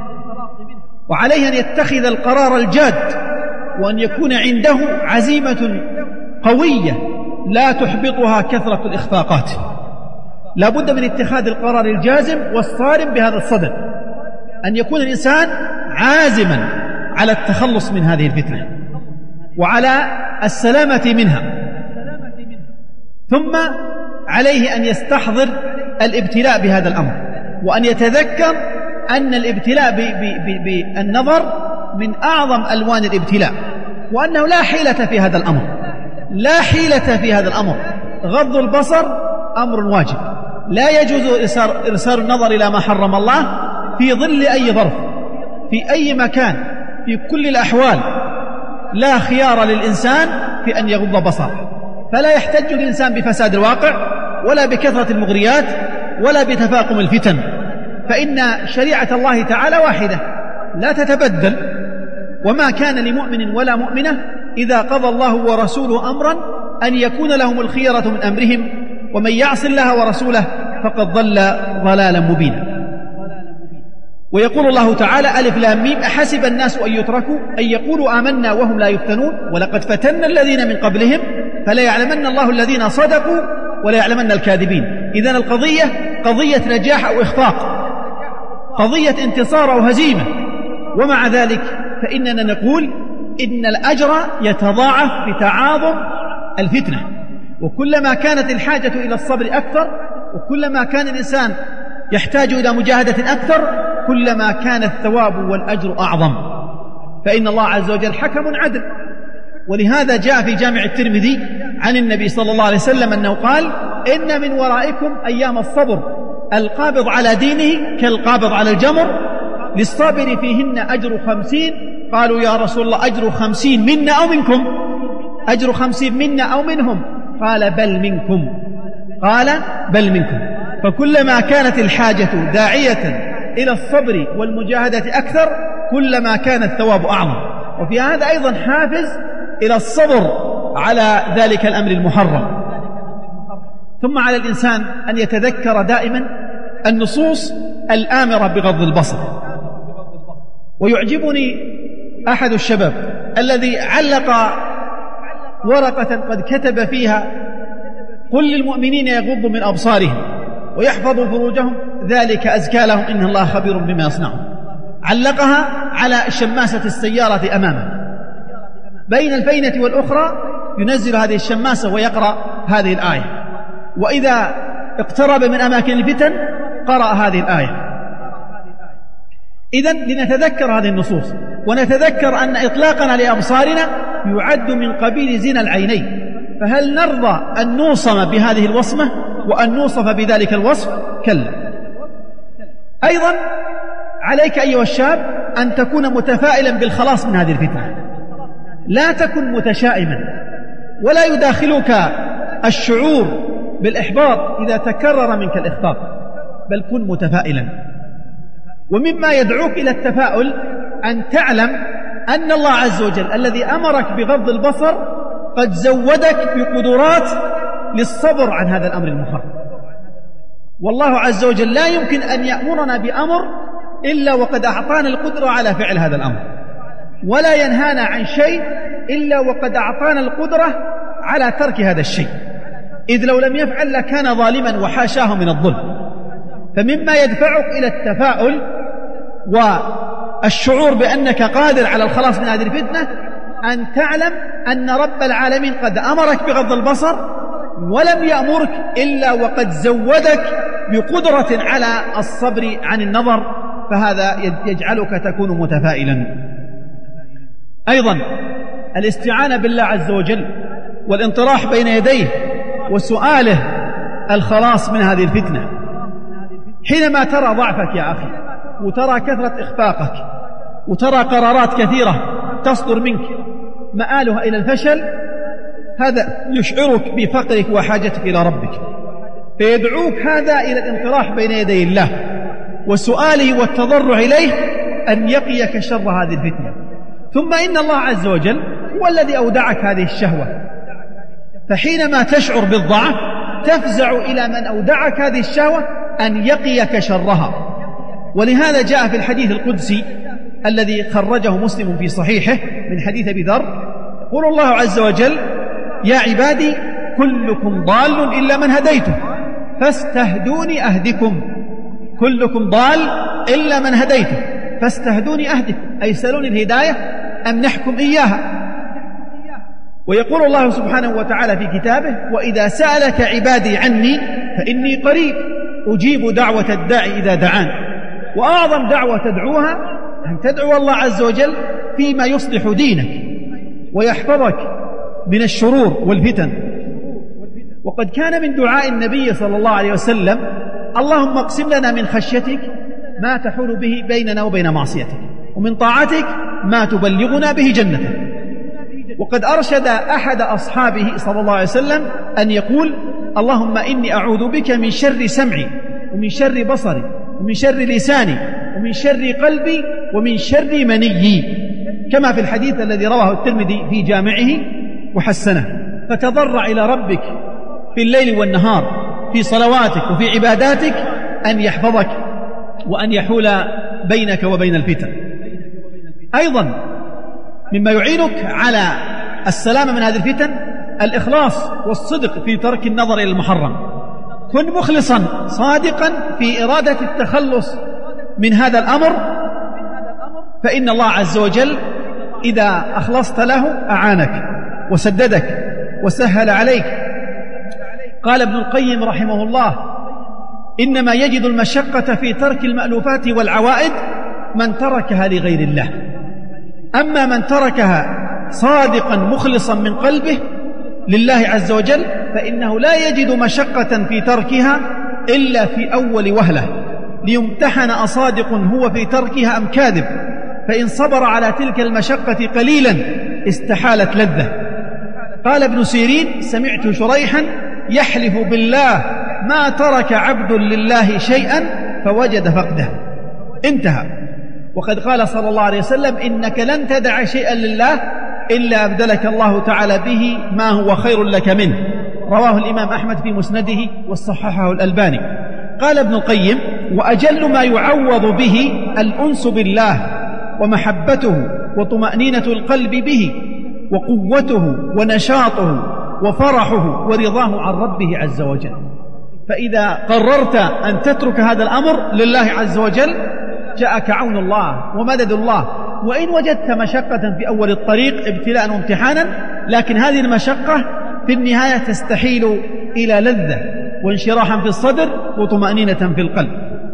وعليه أن يتخذ القرار الجاد، وأن يكون عنده عزيمة قوية لا تحبطها كثرة الإخفاقات، لا بد من اتخاذ القرار الجازم والصارم بهذا الصدد، أن يكون الإنسان عازما على التخلص من هذه الفتنة وعلى السلامة منها، ثم عليه أن يستحضر الابتلاء بهذا الأمر، وأن يتذكر أن الابتلاء بالنظر من أعظم ألوان الابتلاء، وأنه لا حيلة في هذا الأمر، لا حيلة في هذا الأمر. غض البصر أمر واجب، لا يجوز إرسال النظر إلى ما حرم الله في ظل أي ظرف، في أي مكان، في كل الأحوال. لا خيار للإنسان في أن يغض بصره، فلا يحتج الإنسان بفساد الواقع ولا بكثرة المغريات ولا بتفاقم الفتن، فإن شريعة الله تعالى واحدة لا تتبدل، وما كان لمؤمن ولا مؤمنة إذا قضى الله ورسوله أمرا أن يكون لهم الخيرة من أمرهم، ومن يعص الله ورسوله فقد ضل ضلالا مبينا. ويقول الله تعالى: ألف لام ميم أحسب الناس أن يتركوا أن يقولوا آمنا وهم لا يفتنون ولقد فتنا الذين من قبلهم فلا يعلمن الله الذين صدقوا ولا يعلمن الكاذبين. إذن القضية قضية نجاح أو إخفاق، قضية انتصار أو هزيمة، ومع ذلك فإننا نقول إن الأجر يتضاعف بتعاظم الفتنة، وكلما كانت الحاجة إلى الصبر أكثر، وكلما كان الإنسان يحتاج إلى مجاهدة أكثر، كلما كان الثواب والأجر أعظم، فإن الله عز وجل حكم عدل. ولهذا جاء في جامع الترمذي عن النبي صلى الله عليه وسلم أنه قال: إن من ورائكم أيام الصبر، القابض على دينه كالقابض على الجمر، للصابر فيهن أجر خمسين. قالوا: يا رسول الله أجر خمسين منا أو منكم؟ أجر خمسين منا أو منهم؟ قال: بل منكم. قال: بل منكم. فكلما كانت الحاجة داعية إلى الصبر والمجاهدة أكثر، كلما كان الثواب أعظم. وفي هذا أيضا حافز إلى الصبر على ذلك الأمر المحرم. ثم على الإنسان أن يتذكر دائما النصوص الآمرة بغض البصر. ويعجبني أحد الشباب الذي علق ورقة قد كتب فيها: قل للمؤمنين يغضوا من أبصارهم ويحفظوا فروجهم ذلك أزكى لهم إن الله خبير بما يصنعون. علقها على شماسة السيارة أمامه، بين الفينة والأخرى ينزل هذه الشماسة ويقرأ هذه الآية، وإذا اقترب من أماكن الفتن قرأ هذه الآية. إذن لنتذكر هذه النصوص، ونتذكر أن إطلاقنا لأبصارنا يعد من قبيل زنا العينين، فهل نرضى أن نوصم بهذه الوصمة وأن نوصف بذلك الوصف؟ كلا. أيضا عليك أيها الشاب أن تكون متفائلا بالخلاص من هذه الفتنة، لا تكن متشائما، ولا يداخلك الشعور بالإحباط إذا تكرر منك الإخفاق، بل كن متفائلا. ومما يدعوك إلى التفاؤل أن تعلم أن الله عز وجل الذي أمرك بغض البصر قد زودك بقدرات للصبر عن هذا الأمر المحرم. والله عز وجل لا يمكن أن يأمرنا بأمر إلا وقد أعطانا القدرة على فعل هذا الأمر، ولا ينهانا عن شيء إلا وقد أعطانا القدرة على ترك هذا الشيء، إذ لو لم يفعل لكان ظالما وحاشاه من الظلم. فمما يدفعك إلى التفاؤل والشعور بأنك قادر على الخلاص من هذه الفتنة أن تعلم أن رب العالمين قد أمرك بغض البصر، ولم يأمرك إلا وقد زودك بقدرة على الصبر عن النظر، فهذا يجعلك تكون متفائلا. أيضا الاستعانة بالله عز وجل والانطراح بين يديه وسؤاله الخلاص من هذه الفتنة. حينما ترى ضعفك يا أخي، وترى كثرة إخفاقك، وترى قرارات كثيرة تصدر منك مآلها إلى الفشل، هذا يشعرك بفقرك وحاجتك إلى ربك، فيدعوك هذا إلى الانطراح بين يدي الله وسؤاله والتضرع إليه أن يقيك شر هذه الفتنة. ثم إن الله عز وجل هو الذي أودعك هذه الشهوة، فحينما تشعر بالضعف تفزع إلى من أودعك هذه الشهوة أن يقيك شرها. ولهذا جاء في الحديث القدسي الذي خرجه مسلم في صحيحه من حديث أبي ذر، يقول الله عز وجل: يا عبادي كلكم ضال إلا من هديته فاستهدوني أهدكم. كلكم ضال إلا من هديته فاستهدوني أهدكم، أي سألوني الهداية أمنحكم إياها. ويقول الله سبحانه وتعالى في كتابه: وإذا سألك عبادي عني فإني قريب أجيب دعوة الداعي إذا دعان. وأعظم دعوة تدعوها أن تدعو الله عز وجل فيما يصلح دينك ويحفظك من الشرور والفتن. وقد كان من دعاء النبي صلى الله عليه وسلم: اللهم اقسم لنا من خشيتك ما تحول به بيننا وبين معصيتك، ومن طاعتك ما تبلغنا به جنتك. وقد أرشد أحد أصحابه صلى الله عليه وسلم أن يقول: اللهم إني أعوذ بك من شر سمعي ومن شر بصري ومن شر لساني ومن شر قلبي ومن شر منيي، كما في الحديث الذي رواه الترمذي في جامعه وحسنه. فتضرع إلى ربك في الليل والنهار في صلواتك وفي عباداتك أن يحفظك وأن يحول بينك وبين الفتن. أيضا مما يعينك على السلامة من هذه الفتن الإخلاص والصدق في ترك النظر إلى المحرم. كن مخلصا صادقا في إرادة التخلص من هذا الأمر، فإن الله عز وجل إذا أخلصت له أعانك وسددك وسهل عليك. قال ابن القيم رحمه الله: إنما يجد المشقة في ترك المألوفات والعوائد من تركها لغير الله، أما من تركها صادقا مخلصا من قلبه لله عز وجل فإنه لا يجد مشقة في تركها إلا في أول وهلة، ليمتحن أصادق هو في تركها أم كاذب، فإن صبر على تلك المشقة قليلا استحالت لذة. قال ابن سيرين: سمعت شريحا يحلف بالله ما ترك عبد لله شيئا فوجد فقده. انتهى. وقد قال صلى الله عليه وسلم: إنك لن تدع شيئا لله إلا أبدلك الله تعالى به ما هو خير لك منه. رواه الإمام أحمد في مسنده وصححه الألباني. قال ابن القيم: وأجل ما يعوض به الأنس بالله ومحبته وطمأنينة القلب به وقوته ونشاطه وفرحه ورضاه عن ربه عز وجل. فإذا قررت أن تترك هذا الأمر لله عز وجل جاءك عون الله ومدد الله. وإن وجدت مشقة في أول الطريق ابتلاء وامتحانا، لكن هذه المشقة في النهاية تستحيل إلى لذة وانشراحا في الصدر وطمأنينة في القلب.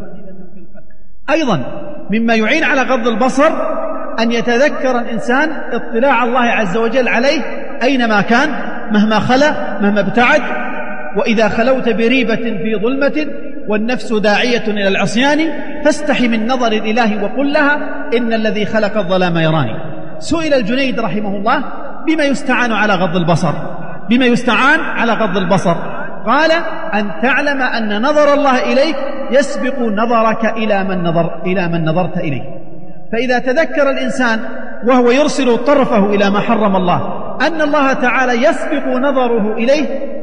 أيضا مما يعين على غض البصر أن يتذكر الإنسان اطلاع الله عز وجل عليه أينما كان، مهما خلا مهما ابتعد. وإذا خلوت بريبة في ظلمة والنفس داعية إلى العصيان فاستحي من نظر الإله وقل لها إن الذي خلق الظلام يراني. سئل الجنيد رحمه الله: بما يستعان على غض البصر؟ بما يستعان على غض البصر؟ قال: أن تعلم أن نظر الله إليك يسبق نظرك إلى من نظر إلى من نظرت إليه. فإذا تذكر الإنسان وهو يرسل طرفه إلى ما حرم الله أن الله تعالى يسبق نظره إليه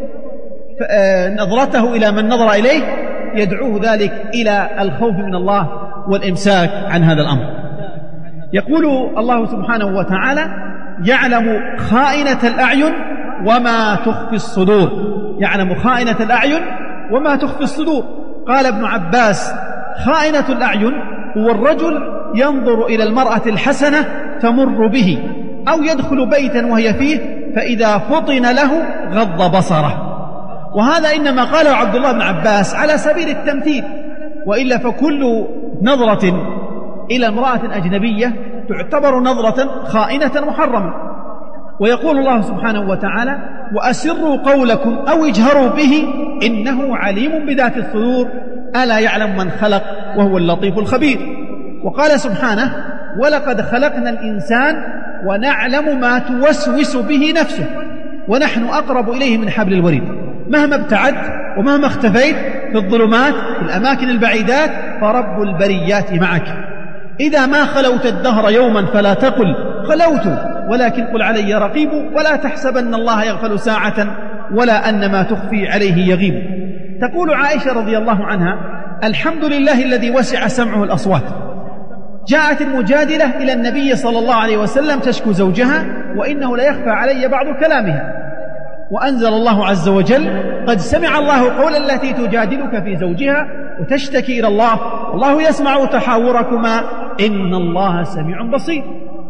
نظرته إلى من نظر إليه يدعوه ذلك إلى الخوف من الله والإمساك عن هذا الأمر. يقول الله سبحانه وتعالى: يعلم خائنة الأعين وما تخفي الصدور. يعلم خائنة الأعين وما تخفي الصدور. قال ابن عباس: خائنة الأعين هو الرجل ينظر إلى المرأة الحسنة تمر به، أو يدخل بيتا وهي فيه فإذا فطن له غض بصره. وهذا إنما قاله عبد الله بن عباس على سبيل التمثيل، وإلا فكل نظرة إلى امرأة أجنبية تعتبر نظرة خائنة محرمة. ويقول الله سبحانه وتعالى: وأسروا قولكم أو اجهروا به إنه عليم بذات الصدور ألا يعلم من خلق وهو اللطيف الخبير. وقال سبحانه: ولقد خلقنا الإنسان ونعلم ما توسوس به نفسه ونحن أقرب إليه من حبل الوريد. مهما ابتعدت ومهما اختفيت في الظلمات في الأماكن البعيدات فرب البريات معك. إذا ما خلوت الدهر يوما فلا تقل خلوت، ولكن قل علي رقيب، ولا تحسبن الله يغفل ساعة ولا أن ما تخفي عليه يغيب. تقول عائشة رضي الله عنها: الحمد لله الذي وسع سمعه الأصوات. جاءت المجادلة إلى النبي صلى الله عليه وسلم تشكو زوجها وإنه لا يخفى علي بعض كلامها، وأنزل الله عز وجل: قد سمع الله قول التي تجادلك في زوجها وتشتكي إلى الله والله يسمع تحاوركما إن الله سميع بصير.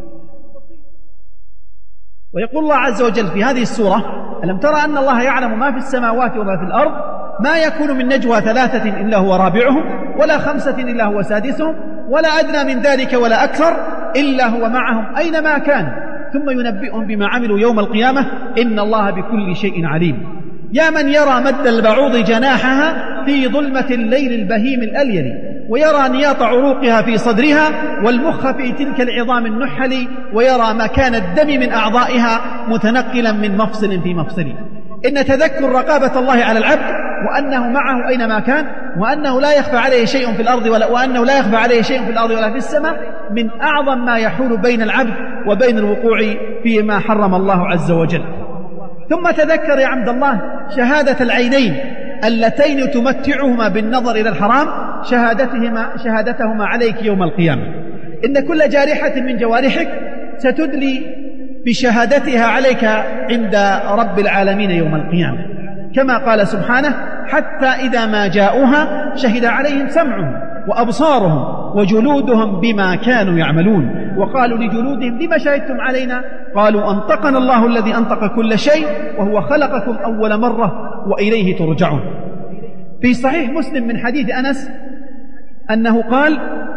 ويقول الله عز وجل في هذه السورة: ألم ترى أن الله يعلم ما في السماوات وما في الأرض ما يكون من نجوى ثلاثة إلا هو رابعهم ولا خمسة إلا هو سادسهم ولا أدنى من ذلك ولا أكثر إلا هو معهم أينما كان ثم ينبئهم بما عملوا يوم القيامة إن الله بكل شيء عليم. يا من يرى مد البعوض جناحها في ظلمة الليل البهيم الأليل ويرى نياط عروقها في صدرها والمخ في تلك العظام النحل ويرى مكان الدم من أعضائها متنقلا من مفصل في مفصل. إن تذكر رقابة الله على العبد وأنه معه أينما كان وأنه لا يخفى عليه شيء في الأرض ولا وأنه لا يخفى عليه شيء في الأرض ولا في السماء من أعظم ما يحول بين العبد وبين الوقوع فيما حرم الله عز وجل. ثم تذكر يا عبد الله شهادة العينين اللتين تمتعهما بالنظر إلى الحرام شهادتهما, شهادتهما عليك يوم القيامة. إن كل جارحة من جوارحك ستدلي بشهادتها عليك عند رب العالمين يوم القيامة، كما قال سبحانه: حتى إذا ما جاءوها شهد عليهم سمعهم وأبصارهم وجلودهم بما كانوا يعملون وقالوا لجلودهم لما شهدتم علينا قالوا أنطقنا الله الذي أنطق كل شيء وهو خلقكم أول مرة وإليه ترجعون. في صحيح مسلم من حديث أنس أنه قال: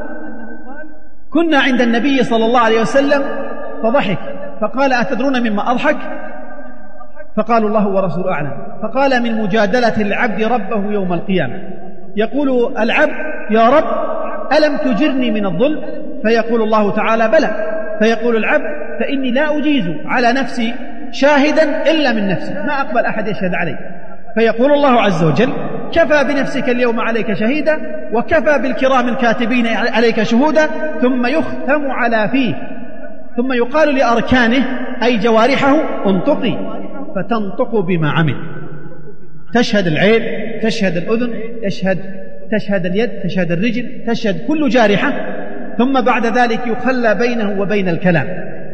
كنا عند النبي صلى الله عليه وسلم فضحك فقال: أتدرون مما أضحك؟ فقالوا: الله ورسوله أعلم. فقال: من مجادلة العبد ربه يوم القيامة. يقول العبد: يا رب ألم تجرني من الظلم؟ فيقول الله تعالى: بلى. فيقول العبد: فإني لا أجيز على نفسي شاهدا إلا من نفسي، ما أقبل أحد يشهد علي. فيقول الله عز وجل: كفى بنفسك اليوم عليك شهيدا وكفى بالكرام الكاتبين عليك شهودا. ثم يختم على فيه ثم يقال لأركانه أي جوارحه: انطقي، فتنطق بما عمل. تشهد العين، تشهد الأذن، تشهد تشهد اليد، تشهد الرجل، تشهد كل جارحة. ثم بعد ذلك يخلى بينه وبين الكلام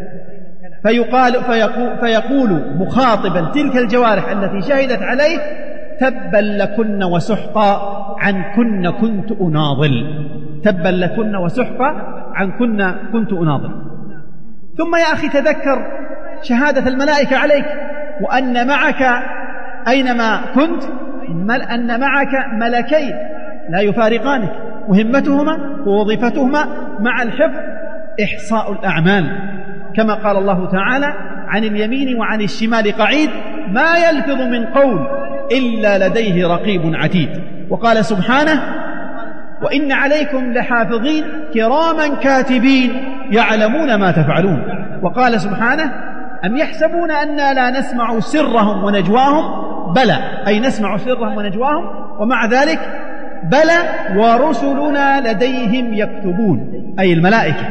فيقال فيقول, فيقول مخاطبا تلك الجوارح التي شهدت عليه: تبا لكن وسحقا عن كن كنت أناضل. تبا لكن وسحقا عن كن كنت أناضل. ثم يا أخي تذكر شهادة الملائكة عليك وأن معك أينما كنت أن معك ملكين لا يفارقانك مهمتهما ووظيفتهما مع الحفظ إحصاء الأعمال، كما قال الله تعالى: عن اليمين وعن الشمال قعيد ما يلفظ من قول إلا لديه رقيب عتيد. وقال سبحانه: وإن عليكم لحافظين كراما كاتبين يعلمون ما تفعلون. وقال سبحانه: أم يحسبون أننا لا نسمع سرهم ونجواهم؟ بلى، أي نسمع سرهم ونجواهم، ومع ذلك بلى ورسلنا لديهم يكتبون، أي الملائكة.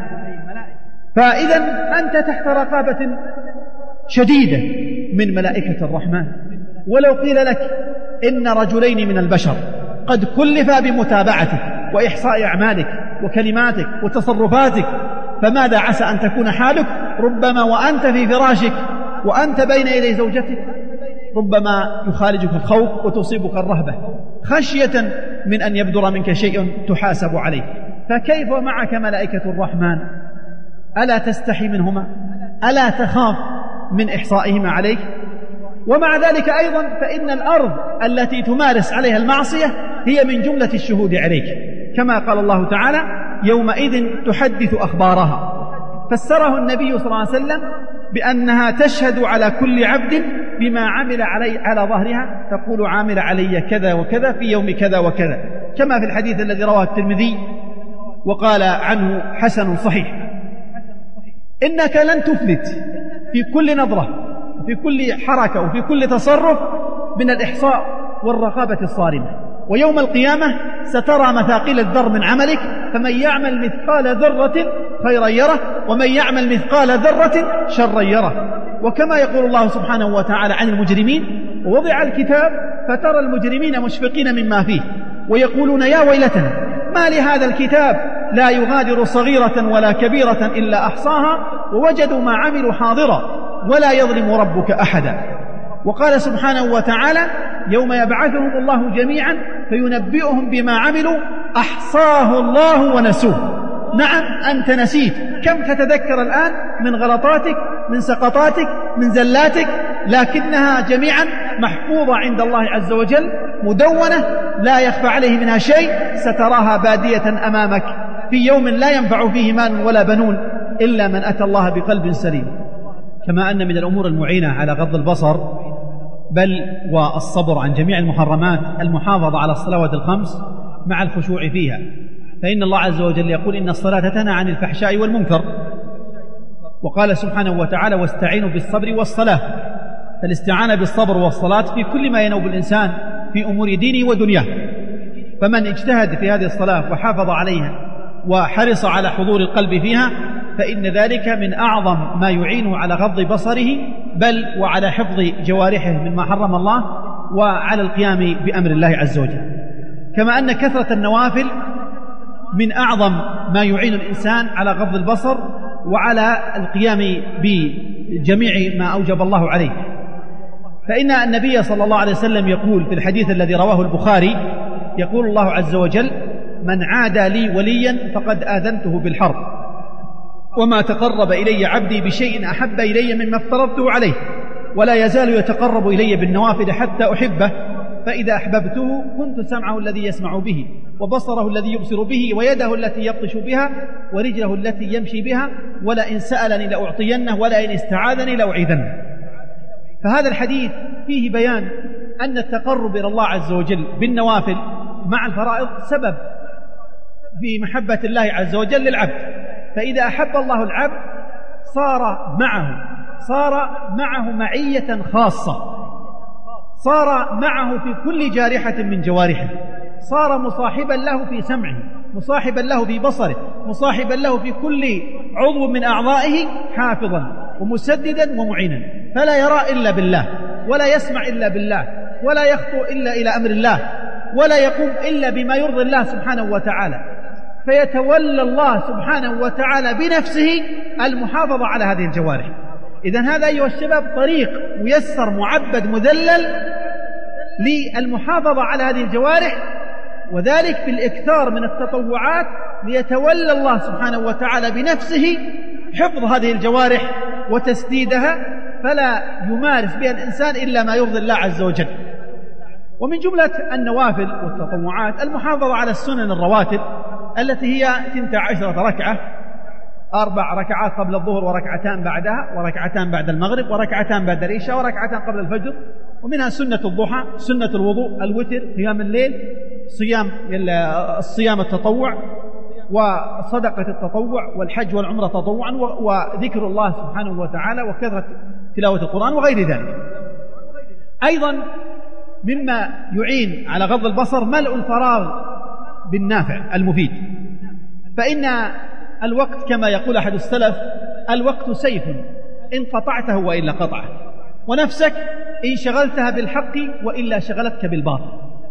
فإذا أنت تحت رقابة شديدة من ملائكة الرحمن. ولو قيل لك إن رجلين من البشر قد كلفا بمتابعتك وإحصاء أعمالك وكلماتك وتصرفاتك، فماذا عسى أن تكون حالك؟ ربما وأنت في فراشك وأنت بين يدي زوجتك ربما يخالجك الخوف وتصيبك الرهبة خشية من أن يبدر منك شيء تحاسب عليه. فكيف معك ملائكة الرحمن؟ ألا تستحي منهما؟ ألا تخاف من إحصائهما عليك؟ ومع ذلك أيضا فإن الأرض التي تمارس عليها المعصية هي من جملة الشهود عليك، كما قال الله تعالى: يومئذ تحدث أخبارها. فسره النبي صلى الله عليه وسلم بأنها تشهد على كل عبد بما عمل علي على ظهرها، تقول: عامل علي كذا وكذا في يوم كذا وكذا، كما في الحديث الذي رواه الترمذي وقال عنه حسن صحيح. إنك لن تفلت في كل نظرة في كل حركة وفي كل تصرف من الإحصاء والرقابة الصارمة. ويوم القيامة سترى مثاقيل الذر من عملك، فمن يعمل مثقال ذرة خيرا يره ومن يعمل مثقال ذرة شرا يره. وكما يقول الله سبحانه وتعالى عن المجرمين: ووضع الكتاب فترى المجرمين مشفقين مما فيه ويقولون: يا ويلتنا ما لهذا الكتاب لا يغادر صغيرة ولا كبيرة إلا أحصاها ووجدوا ما عملوا حاضرا ولا يظلم ربك أحدا. وقال سبحانه وتعالى يوم يبعثهم الله جميعا فينبئهم بما عملوا أحصاه الله ونسوه. نعم أنت نسيت، كم تتذكر الآن من غلطاتك، من سقطاتك، من زلاتك، لكنها جميعا محفوظة عند الله عز وجل، مدونة لا يخفى عليه منها شيء، ستراها بادية أمامك في يوم لا ينفع فيه مال ولا بنون إلا من أتى الله بقلب سليم. كما أن من الأمور المعينة على غض البصر بل والصبر عن جميع المحرمات المحافظة على الصلوات الخمس مع الخشوع فيها، فإن الله عز وجل يقول إن الصلاة تنهى عن الفحشاء والمنكر، وقال سبحانه وتعالى واستعينوا بالصبر والصلاة، فالاستعانة بالصبر والصلاة في كل ما ينوب الإنسان في أمور دينه ودنياه. فمن اجتهد في هذه الصلاة وحافظ عليها وحرص على حضور القلب فيها فإن ذلك من أعظم ما يعينه على غض بصره بل وعلى حفظ جوارحه مما حرم الله وعلى القيام بأمر الله عز وجل. كما أن كثرة النوافل من أعظم ما يعين الإنسان على غض البصر وعلى القيام بجميع ما أوجب الله عليه. فإن النبي صلى الله عليه وسلم يقول في الحديث الذي رواه البخاري، يقول الله عز وجل من عادى لي وليا فقد آذنته بالحرب، وما تقرب إلي عبدي بشيء أحب إلي مما افترضته عليه، ولا يزال يتقرب إلي بالنوافل حتى أحبه، فإذا أحببته كنت سمعه الذي يسمع به، وبصره الذي يبصر به، ويده التي يبطش بها، ورجله التي يمشي بها، ولئن سألني لأعطينه، ولئن استعاذني لأعيذنه. فهذا الحديث فيه بيان أن التقرب إلى الله عز وجل بالنوافل مع الفرائض سبب في محبة الله عز وجل للعبد، فإذا أحب الله العبد صار معه صار معه معية خاصة، صار معه في كل جارحة من جوارحه، صار مصاحبا له في سمعه، مصاحبا له في بصره، مصاحبا له في كل عضو من أعضائه، حافظا ومسددا ومعينا، فلا يرى إلا بالله، ولا يسمع إلا بالله، ولا يخطو إلا إلى أمر الله، ولا يقوم إلا بما يرضي الله سبحانه وتعالى، فيتولى الله سبحانه وتعالى بنفسه المحافظة على هذه الجوارح. إذن هذا أيها الشباب طريق ميسر معبد مذلل للمحافظة على هذه الجوارح، وذلك بالإكثار من التطوعات ليتولى الله سبحانه وتعالى بنفسه حفظ هذه الجوارح وتسديدها، فلا يمارس بها الإنسان إلا ما يرضي الله عز وجل. ومن جملة النوافل والتطوعات المحافظة على السنن الرواتب التي هي اثنتا عشرة ركعة، أربع ركعات قبل الظهر وركعتان بعدها، وركعتان بعد المغرب، وركعتان بعد العشاء، وركعتان قبل الفجر، ومنها سنة الضحى، سنة الوضوء، الوتر، قيام الليل، صيام الصيام التطوع، وصدقة التطوع، والحج والعمرة تطوعا، وذكر الله سبحانه وتعالى، وكثرة تلاوة القرآن وغير ذلك. أيضا مما يعين على غض البصر ملء الفراغ بالنافع المفيد، فإن الوقت كما يقول أحد السلف الوقت سيف إن قطعته وإلا قطعه، ونفسك إن شغلتها بالحق وإلا شغلتك بالباطل.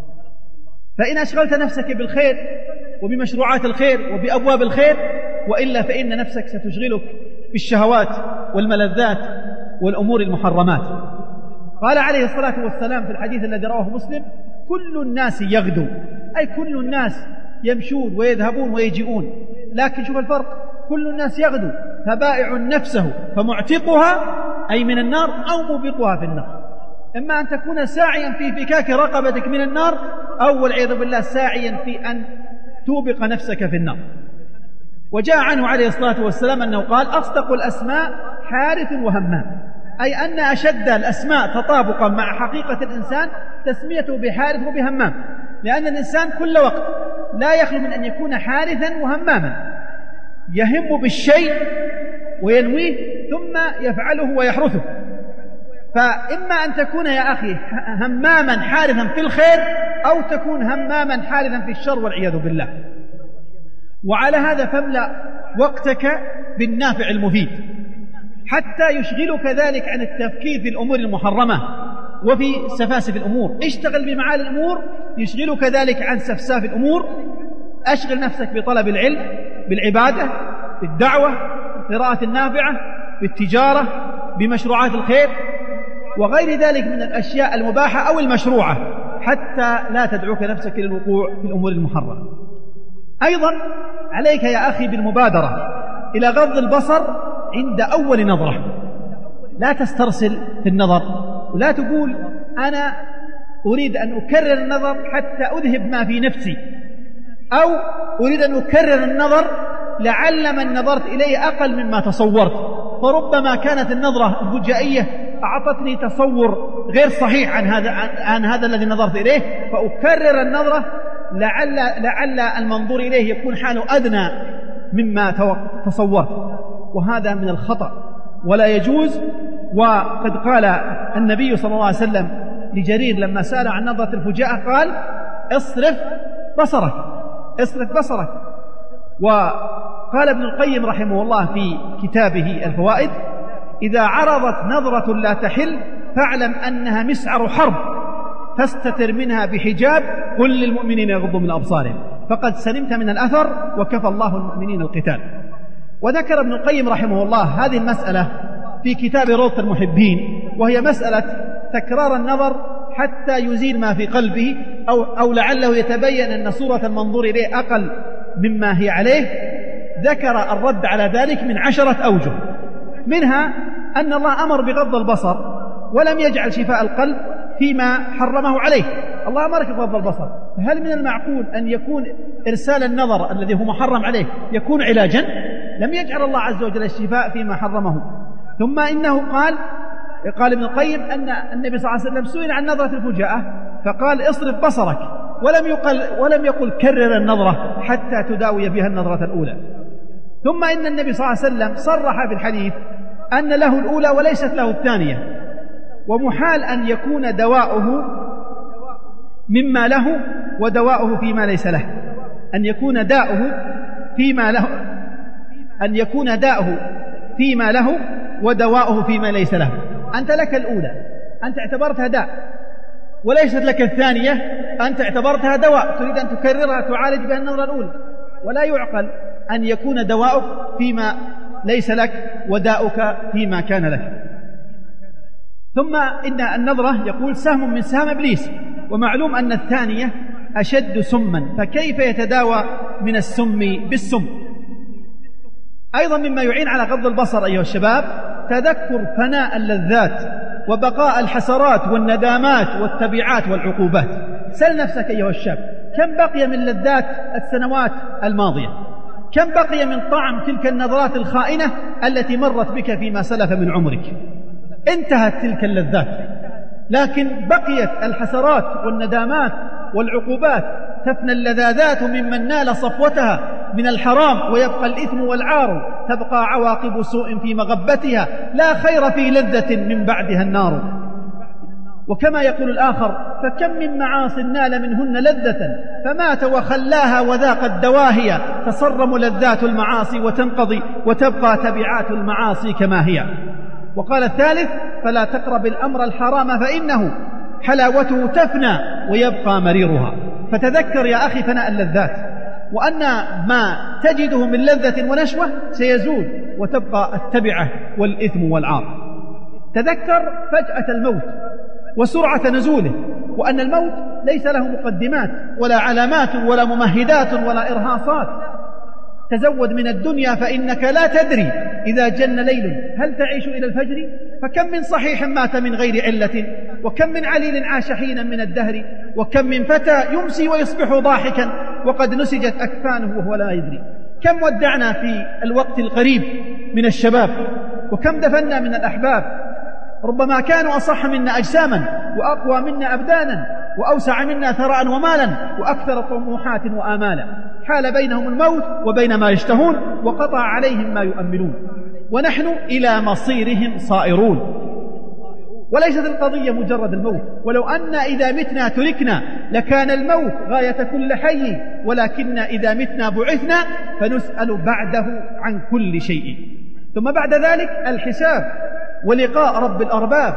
فإن أشغلت نفسك بالخير وبمشروعات الخير وبأبواب الخير، وإلا فإن نفسك ستشغلك بالشهوات والملذات والأمور المحرمات. قال عليه الصلاة والسلام في الحديث الذي رواه مسلم كل الناس يغدو، أي كل الناس يمشون ويذهبون ويجيئون، لكن شوف الفرق، كل الناس يغدو، فبائع نفسه فمعتقها أي من النار أو موبقها في النار، إما أن تكون ساعيا في فكاك رقبتك من النار، أو والعياذ بالله ساعيا في أن توبق نفسك في النار. وجاء عنه عليه الصلاة والسلام أنه قال أصدق الأسماء حارث وهمام، أي أن أشد الأسماء تطابقا مع حقيقة الإنسان تسميته بحارث وبهمام، لأن الإنسان كل وقت لا يخلو من أن يكون حارثا وهماما، يهم بالشيء وينويه ثم يفعله ويحرثه. فإما أن تكون يا أخي هماما حارثا في الخير، أو تكون هماما حارثا في الشر والعياذ بالله. وعلى هذا فاملأ وقتك بالنافع المفيد حتى يشغلك ذلك عن التفكير في الأمور المحرمة وفي سفاسف الأمور. اشتغل بمعالي الأمور يشغلك ذلك عن سفساف الأمور. أشغل نفسك بطلب العلم، بالعبادة، بالدعوة، بالقراءة النافعة، بالتجارة، بمشروعات الخير، وغير ذلك من الأشياء المباحة أو المشروعة، حتى لا تدعوك نفسك للوقوع في الأمور المحرمة. أيضا عليك يا أخي بالمبادرة إلى غض البصر عند أول نظرة، لا تسترسل في النظر، ولا تقول أنا أريد أن أكرر النظر حتى أذهب ما في نفسي، أو أريد أن أكرر النظر لعل من نظرت إليه أقل مما تصورت، فربما كانت النظرة الفجائية أعطتني تصور غير صحيح عن هذا عن هذا الذي نظرت إليه، فأكرر النظرة لعل لعل المنظور إليه يكون حاله أدنى مما تصورت، وهذا من الخطأ ولا يجوز. وقد قال النبي صلى الله عليه وسلم لجرير لما سأل عن نظرة الفجاءة قال: اصرف بصرك اصرف بصرك. وقال ابن القيم رحمه الله في كتابه الفوائد: إذا عرضت نظرة لا تحل فاعلم أنها مسعر حرب، فاستتر منها بحجاب، قل للمؤمنين يغضوا من أبصارهم، فقد سلمت من الأثر وكفى الله المؤمنين القتال. وذكر ابن القيم رحمه الله هذه المسألة في كتاب روضة المحبين، وهي مسألة تكرار النظر حتى يزيل ما في قلبه، أو, أو لعله يتبين أن صورة المنظور إليه أقل مما هي عليه. ذكر الرد على ذلك من عشرة أوجه، منها أن الله أمر بغض البصر ولم يجعل شفاء القلب فيما حرمه عليه. الله أمرك بغض البصر، فهل من المعقول أن يكون إرسال النظر الذي هو محرم عليه يكون علاجا؟ لم يجعل الله عز وجل الشفاء فيما حرمه. ثم إنه قال قال ابن القيم أن النبي صلى الله عليه وسلم سئل عن نظرة الفجاءة فقال: اصرف بصرك، ولم يقل ولم يقل كرر النظرة حتى تداوي بها النظرة الأولى. ثم إن النبي صلى الله عليه وسلم صرح في الحديث أن له الأولى وليست له الثانية، ومحال أن يكون دواؤه مما له ودواؤه فيما ليس له، أن يكون داؤه فيما له أن يكون داؤه فيما له ودواؤه فيما ليس له. أنت لك الأولى، أنت اعتبرتها داء، وليست لك الثانية، أنت اعتبرتها دواء تريد أن تكررها تعالج بها النظرة الأولى. ولا يعقل أن يكون دواؤك فيما ليس لك وداؤك فيما كان لك. ثم إن النظرة يقول سهم من سهام إبليس، ومعلوم أن الثانية أشد سما، فكيف يتداوى من السم بالسم؟ أيضا مما يعين على غض البصر أيها الشباب تذكر فناء اللذات وبقاء الحسرات والندامات والتبعات والعقوبات. سل نفسك أيها الشاب، كم بقي من لذات السنوات الماضية؟ كم بقي من طعم تلك النظرات الخائنة التي مرت بك فيما سلف من عمرك؟ انتهت تلك اللذات، لكن بقيت الحسرات والندامات والعقوبات. تفنى اللذاذات ممن نال صفوتها من الحرام، ويبقى الإثم والعار، تبقى عواقب سوء في مغبتها، لا خير في لذة من بعدها النار. وكما يقول الآخر: فكم من معاص نال منهن لذة فمات وخلاها وذاق الدواهي، تصرم لذات المعاصي وتنقضي وتبقى تبعات المعاصي كما هي. وقال الثالث: فلا تقرب الأمر الحرام فإنه حلاوته تفنى ويبقى مريرها. فتذكر يا أخي فناء اللذات، وأن ما تجده من لذة ونشوة سيزول، وتبقى التبعة والإثم والعار. تذكر فجأة الموت وسرعة نزوله، وأن الموت ليس له مقدمات ولا علامات ولا ممهدات ولا إرهاصات. تزود من الدنيا فإنك لا تدري إذا جن ليل هل تعيش إلى الفجر؟ فكم من صحيح مات من غير علة، وكم من عليل عاش حينا من الدهر، وكم من فتى يمسي ويصبح ضاحكا وقد نسجت أكفانه وهو لا يدري. كم ودعنا في الوقت القريب من الشباب، وكم دفنا من الأحباب، ربما كانوا أصح منا أجساما وأقوى منا أبدانا وأوسع منا ثراء ومالا وأكثر طموحات وآمالا. حال بينهم الموت وبين ما يشتهون، وقطع عليهم ما يؤملون، ونحن إلى مصيرهم صائرون. وليست القضية مجرد الموت، ولو أن إذا متنا تركنا لكان الموت غاية كل حي، ولكن إذا متنا بعثنا فنسأل بعده عن كل شيء، ثم بعد ذلك الحساب ولقاء رب الأرباب،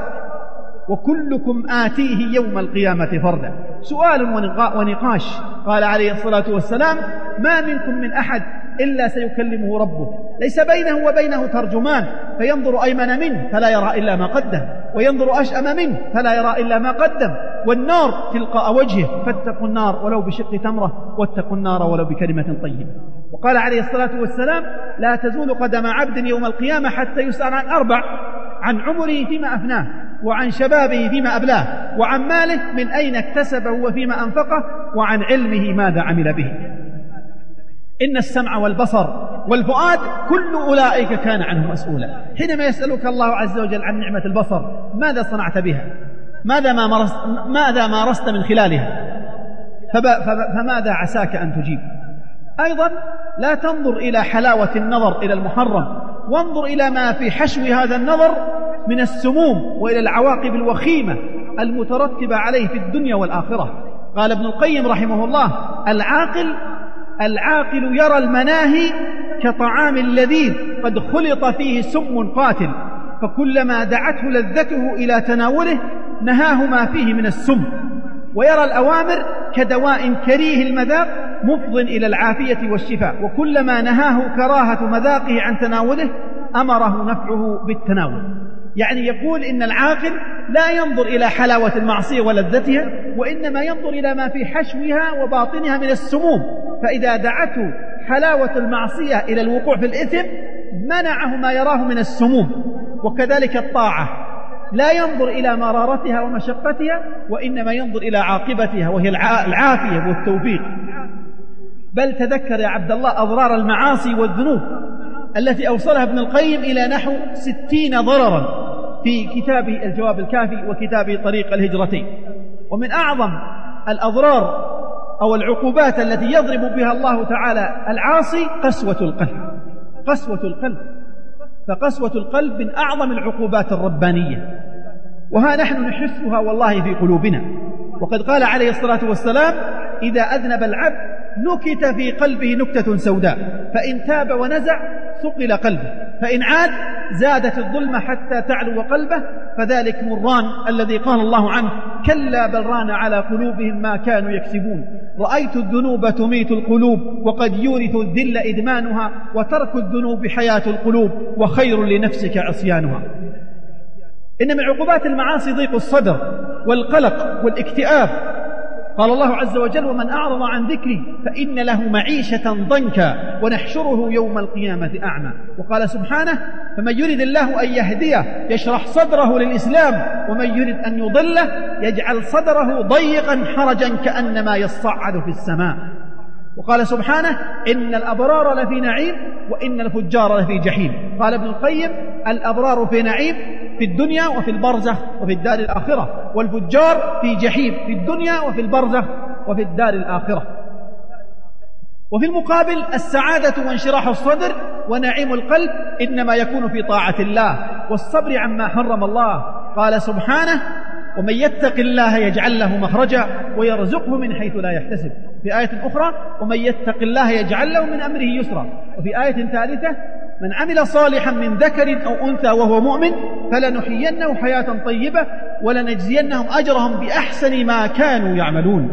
وكلكم آتيه يوم القيامة فردا. سؤال ونقاش. قال عليه الصلاة والسلام: ما منكم من أحد إلا سيكلمه ربه، ليس بينه وبينه ترجمان، فينظر أيمن منه فلا يرى إلا ما قدم، وينظر أشأم منه فلا يرى إلا ما قدم، والنار تلقاء وجهه، فاتقوا النار ولو بشق تمرة واتقوا النار ولو بكلمة طيبة. وقال عليه الصلاة والسلام: لا تزول قدم عبد يوم القيامة حتى يسأل عن أربع: عن عمره فيما أفناه، وعن شبابه فيما أبلاه، وعن ماله من أين اكتسبه وفيما أنفقه، وعن علمه ماذا عمل به. إن السمع والبصر والفؤاد كل أولئك كان عنه مسؤولا. حينما يسألك الله عز وجل عن نعمة البصر: ماذا صنعت بها؟ ماذا ما مارست, ماذا مارست من خلالها؟ فماذا عساك أن تجيب؟ أيضا لا تنظر إلى حلاوة النظر إلى المحرم، وانظر إلى ما في حشو هذا النظر من السموم وإلى العواقب الوخيمة المترتبة عليه في الدنيا والآخرة. قال ابن القيم رحمه الله: العاقل العاقل يرى المناهي كطعام لذيذ قد خلط فيه سم قاتل، فكلما دعته لذته إلى تناوله نهاه ما فيه من السم، ويرى الأوامر كدواء كريه المذاق مفض إلى العافية والشفاء، وكلما نهاه كراهة مذاقه عن تناوله أمره نفعه بالتناول. يعني يقول إن العاقل لا ينظر إلى حلاوة المعصية ولذتها، وإنما ينظر إلى ما في حشوها وباطنها من السموم، فإذا دعته حلاوة المعصية إلى الوقوع في الإثم منعه ما يراه من السموم. وكذلك الطاعة لا ينظر إلى مرارتها ومشقتها، وإنما ينظر إلى عاقبتها وهي العافية والتوفيق. بل تذكر يا عبد الله أضرار المعاصي والذنوب التي أوصلها ابن القيم إلى نحو ستين ضررا في كتابه الجواب الكافي وكتابه طريق الهجرتين. ومن أعظم الأضرار أو العقوبات التي يضرب بها الله تعالى العاصي قسوة القلب. قسوة القلب فقسوة القلب من أعظم العقوبات الربانية، وها نحن نحسها والله في قلوبنا. وقد قال عليه الصلاة والسلام: إذا أذنب العبد نكت في قلبه نكتة سوداء، فإن تاب ونزع ثقل قلبه، فإن عاد زادت الظلمة حتى تعلو قلبه، فذلك مران الذي قال الله عنه: كلا بل ران على قلوبهم ما كانوا يكسبون. رأيت الذنوب تميت القلوب، وقد يورث الذل إدمانها، وترك الذنوب حياة القلوب، وخير لنفسك عصيانها. إن من عقوبات المعاصي ضيق الصدر والقلق والاكتئاب. قال الله عز وجل: ومن أعرض عن ذكري فإن له معيشة ضنكا ونحشره يوم القيامة أعمى. وقال سبحانه: فمن يرد الله أن يهديه يشرح صدره للإسلام، ومن يرد أن يضله يجعل صدره ضيقا حرجا كأنما يصعد في السماء. وقال سبحانه: إن الأبرار لفي نعيم وإن الفجار لفي جحيم. قال ابن القيم: الأبرار في نعيم في الدنيا وفي البرزخ وفي الدار الآخرة، والفجار في جحيم في الدنيا وفي البرزخ وفي الدار الآخرة. وفي المقابل السعادة وانشراح الصدر ونعيم القلب إنما يكون في طاعة الله والصبر عما حرم الله. قال سبحانه: ومن يتق الله يجعل له مخرجا ويرزقه من حيث لا يحتسب. في آية أخرى: ومن يتق الله يجعل له من أمره يسرا. وفي آية ثالثة: من عمل صالحا من ذكر أو أنثى وهو مؤمن فلنحيينه حياة طيبة ولنجزينهم أجرهم بأحسن ما كانوا يعملون.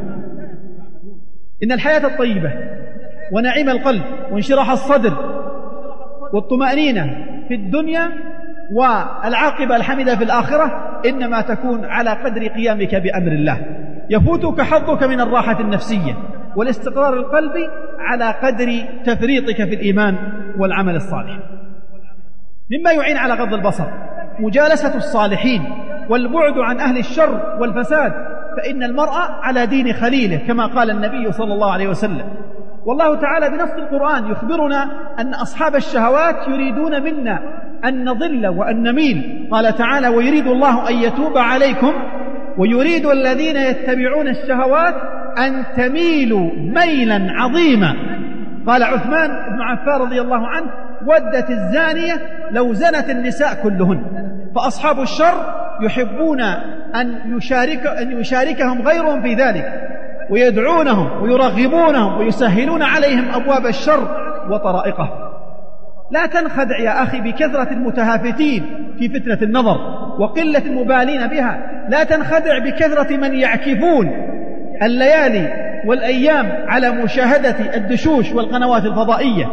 إن الحياة الطيبة ونعيم القلب وانشراح الصدر والطمأنينة في الدنيا والعاقبة الحميدة في الآخرة إنما تكون على قدر قيامك بأمر الله. يفوتك حظك من الراحة النفسية والاستقرار القلبي على قدر تفريطك في الإيمان والعمل الصالح. مما يعين على غض البصر مجالسة الصالحين والبعد عن أهل الشر والفساد، فإن المرء على دين خليله كما قال النبي صلى الله عليه وسلم. والله تعالى بنص القرآن يخبرنا أن أصحاب الشهوات يريدون منا أن نضل وأن نميل. قال تعالى: ويريد الله أن يتوب عليكم ويريد الذين يتبعون الشهوات أن تميلوا ميلا عظيما. قال عثمان بن عفان رضي الله عنه: ودت الزانية لو زنت النساء كلهن. فأصحاب الشر يحبون أن, يشارك أن يشاركهم غيرهم في ذلك، ويدعونهم ويرغبونهم ويسهلون عليهم أبواب الشر وطرائقه. لا تنخدع يا أخي بكثرة المتهافتين في فتنة النظر وقلة المبالين بها. لا تنخدع بكثرة من يعكفون الليالي والأيام على مشاهدة الدشوش والقنوات الفضائية،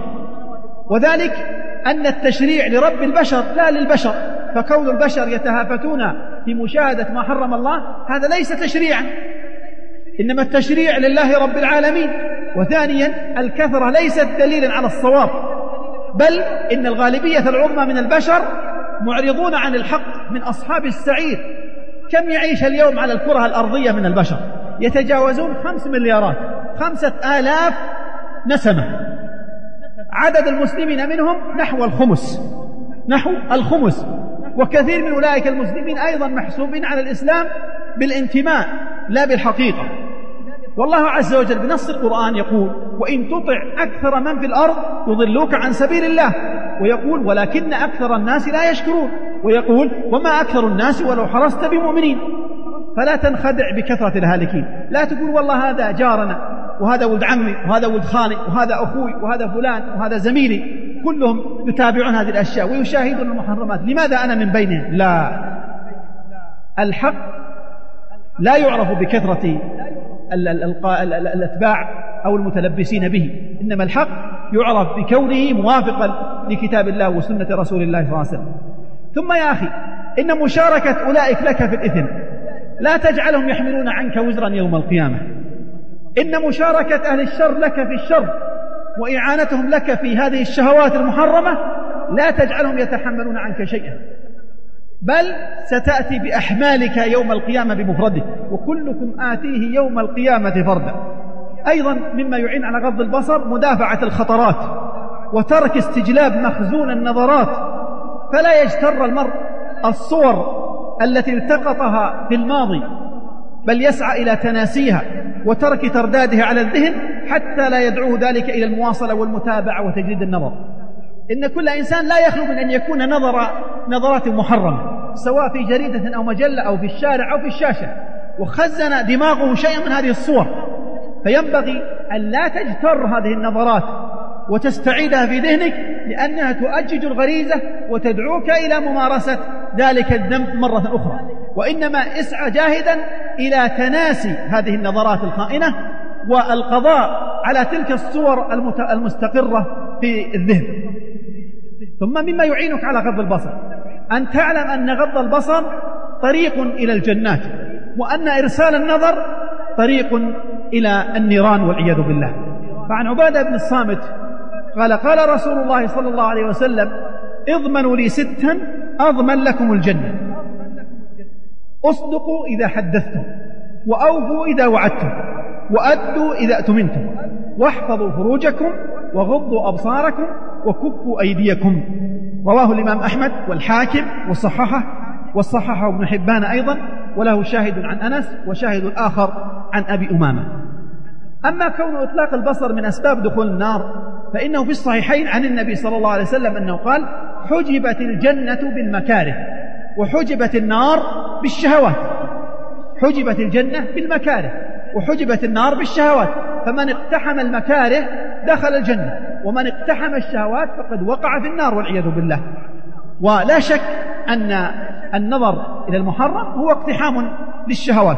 وذلك أن التشريع لرب البشر لا للبشر، فكون البشر يتهافتون في مشاهدة ما حرم الله، هذا ليس تشريعا، إنما التشريع لله رب العالمين. وثانيا الكثرة ليست دليلا على الصواب، بل إن الغالبية العظمى من البشر معرضون عن الحق من أصحاب السعير. كم يعيش اليوم على الكرة الأرضية من البشر؟ يتجاوزون خمس مليارات، خمسة آلاف نسمة. عدد المسلمين منهم نحو الخمس نحو الخمس وكثير من أولئك المسلمين أيضا محسوبين على الإسلام بالانتماء لا بالحقيقة. والله عز وجل بنص القرآن يقول: وإن تطع أكثر من في الأرض يضلوك عن سبيل الله، ويقول: ولكن أكثر الناس لا يشكرون، ويقول: وما أكثر الناس ولو حرصت بمؤمنين. فلا تنخدع بكثرة الهالكين، لا تقول والله هذا جارنا وهذا ولد عمي وهذا ولد خالي وهذا أخوي وهذا فلان وهذا زميلي، كلهم يتابعون هذه الأشياء ويشاهدون المحرمات، لماذا أنا من بينهم؟ لا، الحق لا يعرف بكثرة الأتباع أو المتلبسين به، إنما الحق يعرف بكونه موافقا لكتاب الله وسنة رسول الله صلى الله عليه وسلم. ثم يا أخي، إن مشاركة أولئك لك في الإثم لا تجعلهم يحملون عنك وزرا يوم القيامة. إن مشاركة أهل الشر لك في الشر وإعانتهم لك في هذه الشهوات المحرمة لا تجعلهم يتحملون عنك شيئا، بل ستأتي بأحمالك يوم القيامة بمفردك، وكلكم آتيه يوم القيامة فردا. أيضا مما يعين على غض البصر مدافعة الخطرات وترك استجلاب مخزون النظرات، فلا يجتر المرء الصور التي التقطها في الماضي، بل يسعى إلى تناسيها وترك تردادها على الذهن حتى لا يدعوه ذلك إلى المواصلة والمتابعة وتجديد النظر. إن كل إنسان لا يخلو من أن يكون نظر نظرات محرمة، سواء في جريدة أو مجلة أو في الشارع أو في الشاشة، وخزن دماغه شيئا من هذه الصور، فينبغي أن لا تجتر هذه النظرات وتستعيدها في ذهنك، لأنها تؤجج الغريزة وتدعوك إلى ممارسة ذلك الذنب مرة أخرى. وإنما اسعى جاهدا إلى تناسي هذه النظرات الخائنة والقضاء على تلك الصور المستقرة في الذهن. ثم مما يعينك على غض البصر أن تعلم أن غض البصر طريق إلى الجنات، وأن إرسال النظر طريق إلى النيران والعياذ بالله. فعن عبادة بن الصامت قال: قال رسول الله صلى الله عليه وسلم: اضمنوا لي ستا أضمن لكم الجنة: اصدقوا إذا حدثتم، وأوفوا إذا وعدتم، وأدوا إذا أتمنتم، واحفظوا فروجكم، وغضوا أبصاركم، وكفوا أيديكم. رواه الإمام أحمد والحاكم وصححه وصححه ابن حبان أيضا، وله شاهد عن أنس وشاهد آخر عن أبي أمامة. أما كون إطلاق البصر من أسباب دخول النار فإنه في الصحيحين عن النبي صلى الله عليه وسلم أنه قال: حجبت الجنة بالمكاره وحجبت النار بالشهوات. حجبت الجنة بالمكاره وحجبت النار بالشهوات، فمن اقتحم المكاره دخل الجنة، ومن اقتحم الشهوات فقد وقع في النار والعياذ بالله. ولا شك أن النظر إلى المحرم هو اقتحام للشهوات.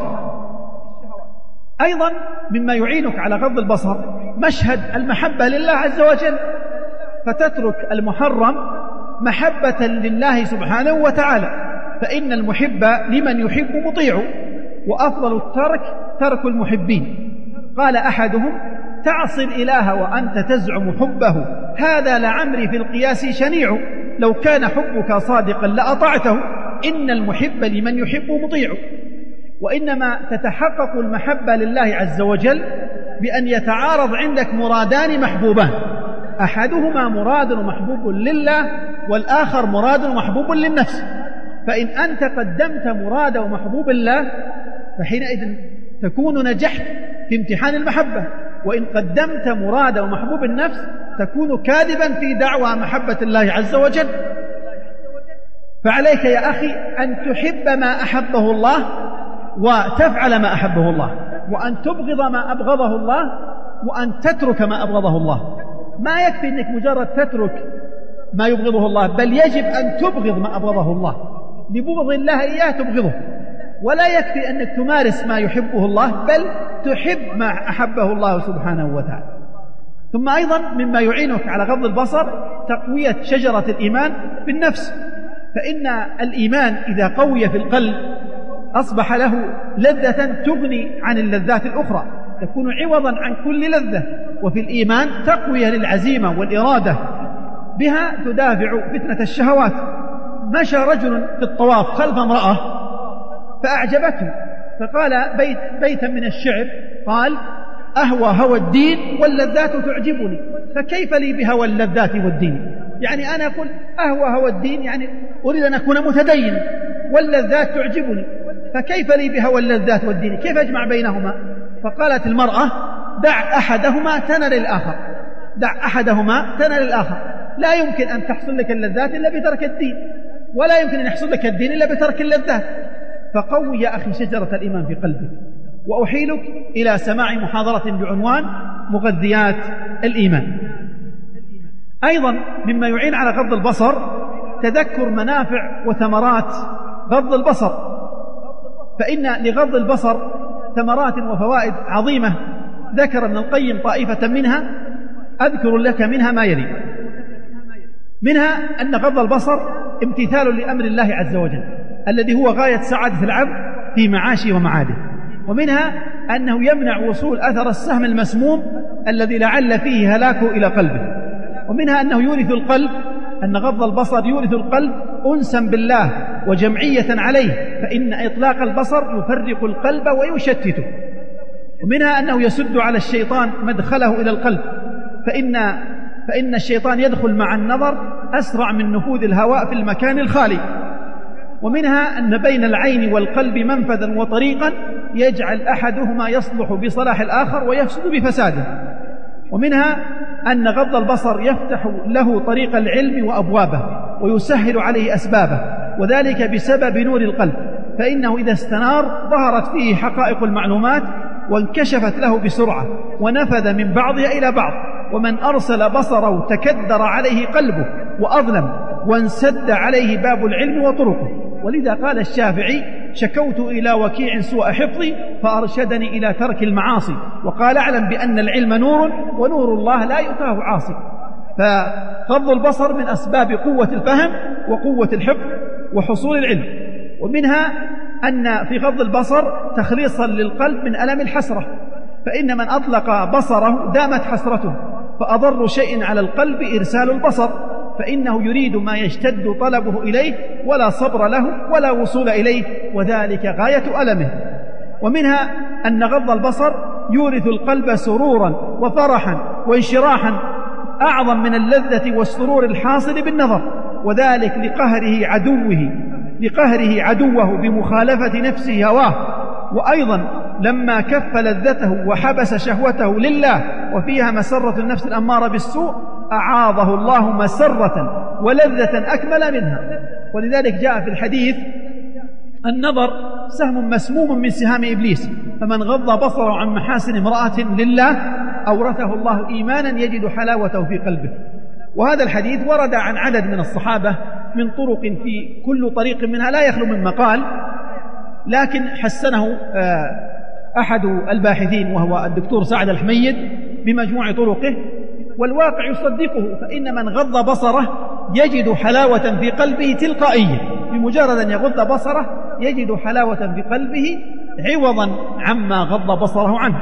أيضا مما يعينك على غض البصر مشهد المحبة لله عز وجل، فتترك المحرم محبة لله سبحانه وتعالى، فإن المحب لمن يحب مطيع، وأفضل الترك ترك المحبين. قال أحدهم: تعصي الإله وأنت تزعم حبه، هذا لعمري في القياس شنيع، لو كان حبك صادقا لأطعته، إن المحب لمن يحب مطيع. وإنما تتحقق المحبة لله عز وجل بأن يتعارض عندك مرادان محبوبان، أحدهما مراد محبوب لله والآخر مراد محبوب للنفس. فإن أنت قدمت مراد ومحبوب الله فحينئذ تكون نجحت في امتحان المحبة، وإن قدمت مراد ومحبوب النفس تكون كاذبا في دعوى محبة الله عز وجل. فعليك يا أخي أن تحب ما أحبه الله وتفعل ما أحبه الله، وأن تبغض ما أبغضه الله، وأن تترك ما أبغضه الله. ما يكفي أنك مجرد تترك ما يبغضه الله، بل يجب أن تبغض ما أبغضه الله، لبغض الله إياه تبغضه. ولا يكفي أنك تمارس ما يحبه الله، بل تحب ما أحبه الله سبحانه وتعالى. ثم أيضا مما يعينك على غض البصر تقوية شجرة الإيمان بالنفس، فإن الإيمان إذا قوي في القلب أصبح له لذة تغني عن اللذات الأخرى، تكون عوضا عن كل لذة. وفي الإيمان تقوية للعزيمة والإرادة، بها تدافع فتنة الشهوات. مشى رجل في الطواف خلف امرأة فأعجبته، فقال بيت بيتا من الشعر، قال: أهوى هوى الدين واللذات تعجبني، فكيف لي بهوى اللذات والدين؟ يعني أنا أقول أهوى هوى الدين، يعني أريد أن أكون متدين، واللذات تعجبني، فكيف لي بهوى اللذات والدين؟ كيف أجمع بينهما؟ فقالت المرأة: دع أحدهما تنل الآخر، دع أحدهما تنل الآخر. لا يمكن أن تحصل لك اللذات إلا بترك الدين، ولا يمكن أن يحصل لك الدين إلا بترك اللذات. فقوي يا أخي شجرة الإيمان في قلبك. وأحيلك إلى سماع محاضرة بعنوان مغذيات الإيمان. أيضا مما يعين على غض البصر تذكر منافع وثمرات غض البصر، فإن لغض البصر ثمرات وفوائد عظيمة ذكر ابن القيم طائفة منها، أذكر لك منها ما يلي. منها أن غض البصر امتثال لأمر الله عز وجل الذي هو غاية سعادة العبد في معاشه ومعاده. ومنها أنه يمنع وصول أثر السهم المسموم الذي لعل فيه هلاكه إلى قلبه. ومنها أنه يورث القلب، أن غض البصر يورث القلب أنسا بالله وجمعية عليه، فإن إطلاق البصر يفرق القلب ويشتته. ومنها أنه يسد على الشيطان مدخله إلى القلب، فإن, فإن الشيطان يدخل مع النظر أسرع من نفوذ الهواء في المكان الخالي. ومنها أن بين العين والقلب منفذا وطريقا يجعل أحدهما يصلح بصلاح الآخر ويفسد بفساده. ومنها أن غض البصر يفتح له طريق العلم وأبوابه ويسهل عليه أسبابه، وذلك بسبب نور القلب، فإنه إذا استنار ظهرت فيه حقائق المعلومات وانكشفت له بسرعة ونفذ من بعضها إلى بعض. ومن أرسل بصره تكدر عليه قلبه وأظلم وانسد عليه باب العلم وطرقه. ولذا قال الشافعي: شكوت إلى وكيع سوء حفظي فأرشدني إلى ترك المعاصي. وقال: أعلم بأن العلم نور ونور الله لا يؤتاه عاصي. فغض البصر من أسباب قوة الفهم وقوة الحفظ وحصول العلم. ومنها أن في غض البصر تخليصا للقلب من ألم الحسرة، فإن من أطلق بصره دامت حسرته، فأضر شيء على القلب إرسال البصر، فإنه يريد ما يشتد طلبه إليه ولا صبر له ولا وصول إليه، وذلك غاية ألمه. ومنها أن غض البصر يورث القلب سرورا وفرحا وانشراحا أعظم من اللذة والسرور الحاصل بالنظر، وذلك لقهره عدوه لقهره عدوه بمخالفة نفسه هواه. وأيضا لما كف لذته وحبس شهوته لله وفيها مسرة النفس الأمارة بالسوء أعاضه الله مسرة ولذة أكمل منها. ولذلك جاء في الحديث: النظر سهم مسموم من سهام إبليس، فمن غض بصره عن محاسن امرأة لله أورثه الله إيمانا يجد حلاوته في قلبه. وهذا الحديث ورد عن عدد من الصحابة من طرق، في كل طريق منها لا يخلو من مقال، لكن حسنه أحد الباحثين وهو الدكتور سعد الحميد بمجموع طرقه، والواقع يصدقه. فإن من غض بصره يجد حلاوة في قلبه تلقائية، بمجرد أن يغض بصره يجد حلاوة في قلبه عوضا عما غض بصره عنه.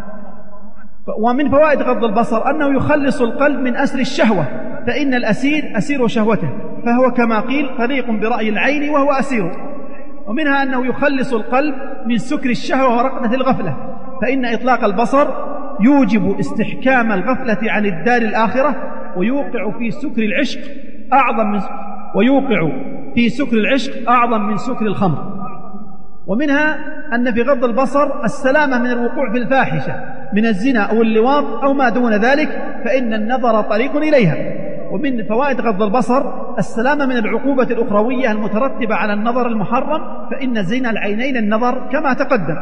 ومن فوائد غض البصر أنه يخلص القلب من أسر الشهوة، فإن الأسير أسير شهوته، فهو كما قيل طريق برأي العين وهو أسير. ومنها أنه يخلص القلب من سكر الشهوة ورقة الغفلة، فإن إطلاق البصر يوجب استحكام الغفلة عن الدار الآخرة، ويوقع في سكر العشق أعظم من ويوقع في سكر العشق أعظم من سكر الخمر. ومنها أن في غض البصر السلامة من الوقوع في الفاحشة من الزنا أو اللواط أو ما دون ذلك، فإن النظر طريق إليها. ومن فوائد غض البصر السلامة من العقوبة الأخروية المترتبة على النظر المحرم، فإن زنا العينين النظر كما تقدم.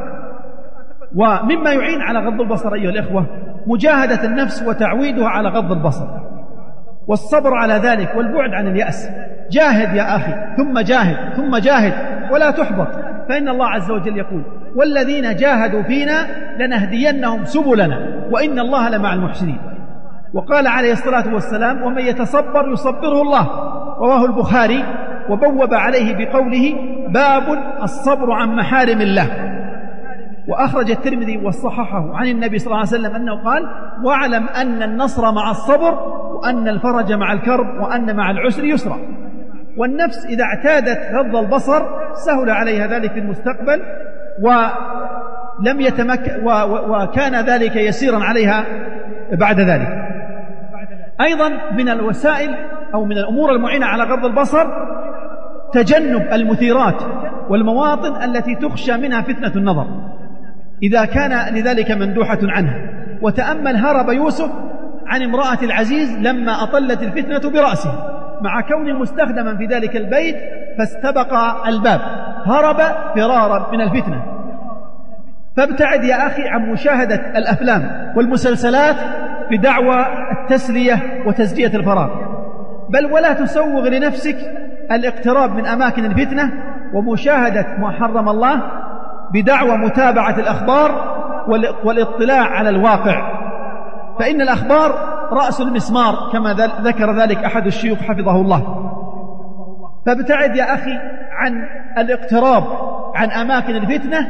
ومما يعين على غض البصر أيها الإخوة مجاهدة النفس وتعويدها على غض البصر والصبر على ذلك والبعد عن اليأس. جاهد يا أخي ثم جاهد ثم جاهد ولا تحبط، فإن الله عز وجل يقول: والذين جاهدوا فينا لنهدينهم سبلنا وإن الله لمع المحسنين. وقال عليه الصلاة والسلام: ومن يتصبر يصبره الله. رواه البخاري وبوب عليه بقوله: باب الصبر عن محارم الله. وأخرج الترمذي وصححه عن النبي صلى الله عليه وسلم أنه قال: واعلم أن النصر مع الصبر، وأن الفرج مع الكرب، وأن مع العسر يسرا. والنفس إذا اعتادت غض البصر سهل عليها ذلك في المستقبل، ولم يتمكن وكان ذلك يسيرا عليها بعد ذلك. أيضا من الوسائل أو من الأمور المعينة على غض البصر تجنب المثيرات والمواطن التي تخشى منها فتنة النظر إذا كان لذلك مندوحة عنها. وتأمل هرب يوسف عن امرأة العزيز لما أطلت الفتنة برأسه، مع كونه مستخدما في ذلك البيت، فاستبق الباب، هرب فرارا من الفتنة. فابتعد يا أخي عن مشاهدة الأفلام والمسلسلات بدعوى التسلية وتزكية الفراغ، بل ولا تسوغ لنفسك الاقتراب من أماكن الفتنة ومشاهدة ما حرم الله بدعوى متابعة الأخبار والاطلاع على الواقع، فإن الأخبار رأس المسمار كما ذكر ذلك أحد الشيوخ حفظه الله. فابتعد يا أخي عن الاقتراب عن أماكن الفتنة،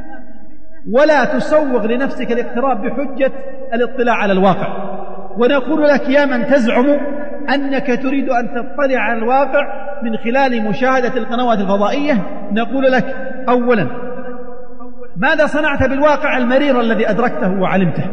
ولا تسوغ لنفسك الاقتراب بحجة الاطلاع على الواقع. ونقول لك يا من تزعم أنك تريد أن تطلع على الواقع من خلال مشاهدة القنوات الفضائية، نقول لك: أولا، ماذا صنعت بالواقع المرير الذي أدركته وعلمته؟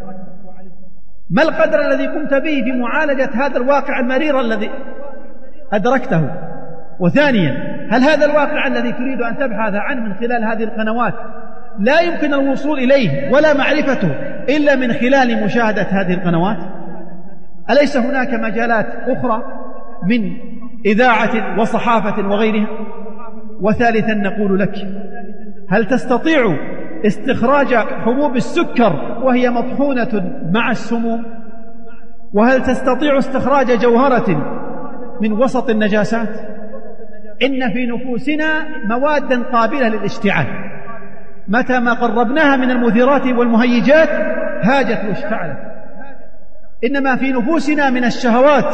ما القدر الذي قمت به في معالجة هذا الواقع المرير الذي أدركته؟ وثانيا، هل هذا الواقع الذي تريد أن تبحث عنه من خلال هذه القنوات لا يمكن الوصول إليه ولا معرفته إلا من خلال مشاهدة هذه القنوات؟ أليس هناك مجالات أخرى من إذاعة وصحافة وغيرها؟ وثالثا، نقول لك: هل تستطيع استخراج حبوب السكر وهي مطحونة مع السموم؟ وهل تستطيع استخراج جوهرة من وسط النجاسات؟ إن في نفوسنا موادا قابلة للاشتعال، متى ما قربناها من المثيرات والمهيجات هاجت واشتعلت. إنما في نفوسنا من الشهوات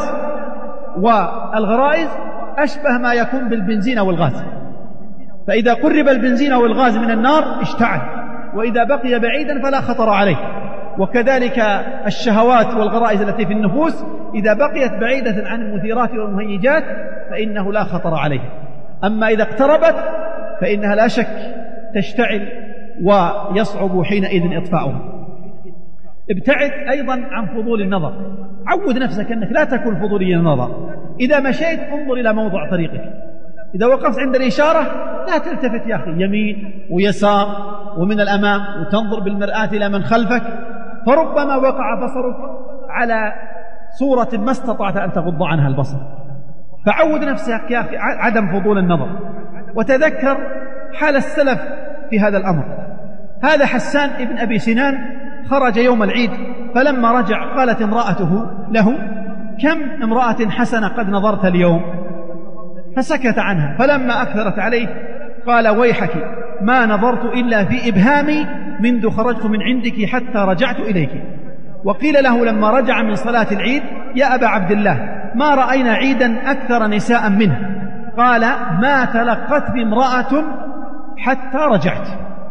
والغرائز أشبه ما يكون بالبنزين والغاز، فإذا قرب البنزين والغاز من النار اشتعل، وإذا بقي بعيدا فلا خطر عليه. وكذلك الشهوات والغرائز التي في النفوس إذا بقيت بعيدة عن المثيرات والمهيجات فإنه لا خطر عليه، أما إذا اقتربت فإنها لا شك تشتعل ويصعب حينئذ إطفاؤها. ابتعد أيضا عن فضول النظر، عود نفسك أنك لا تكون فضولي النظر. إذا مشيت انظر إلى موضع طريقك، إذا وقفت عند الإشارة لا تلتفت يا أخي يمين ويسار ومن الأمام وتنظر بالمرآة إلى من خلفك، فربما وقع بصرك على صورة ما استطعت أن تغض عنها البصر. فعود نفسك يا أخي عدم فضول النظر، وتذكر حال السلف في هذا الأمر. هذا حسان ابن أبي سنان خرج يوم العيد، فلما رجع قالت امرأته له: كم امرأة حسنة قد نظرت اليوم؟ فسكت عنها، فلما أكثرت عليه قال: ويحك، ما نظرت إلا في إبهامي منذ خرجت من عندك حتى رجعت إليك. وقيل له لما رجع من صلاة العيد: يا أبا عبد الله، ما رأينا عيدا أكثر نساء منه. قال: ما تلقت بامرأة حتى رجعت.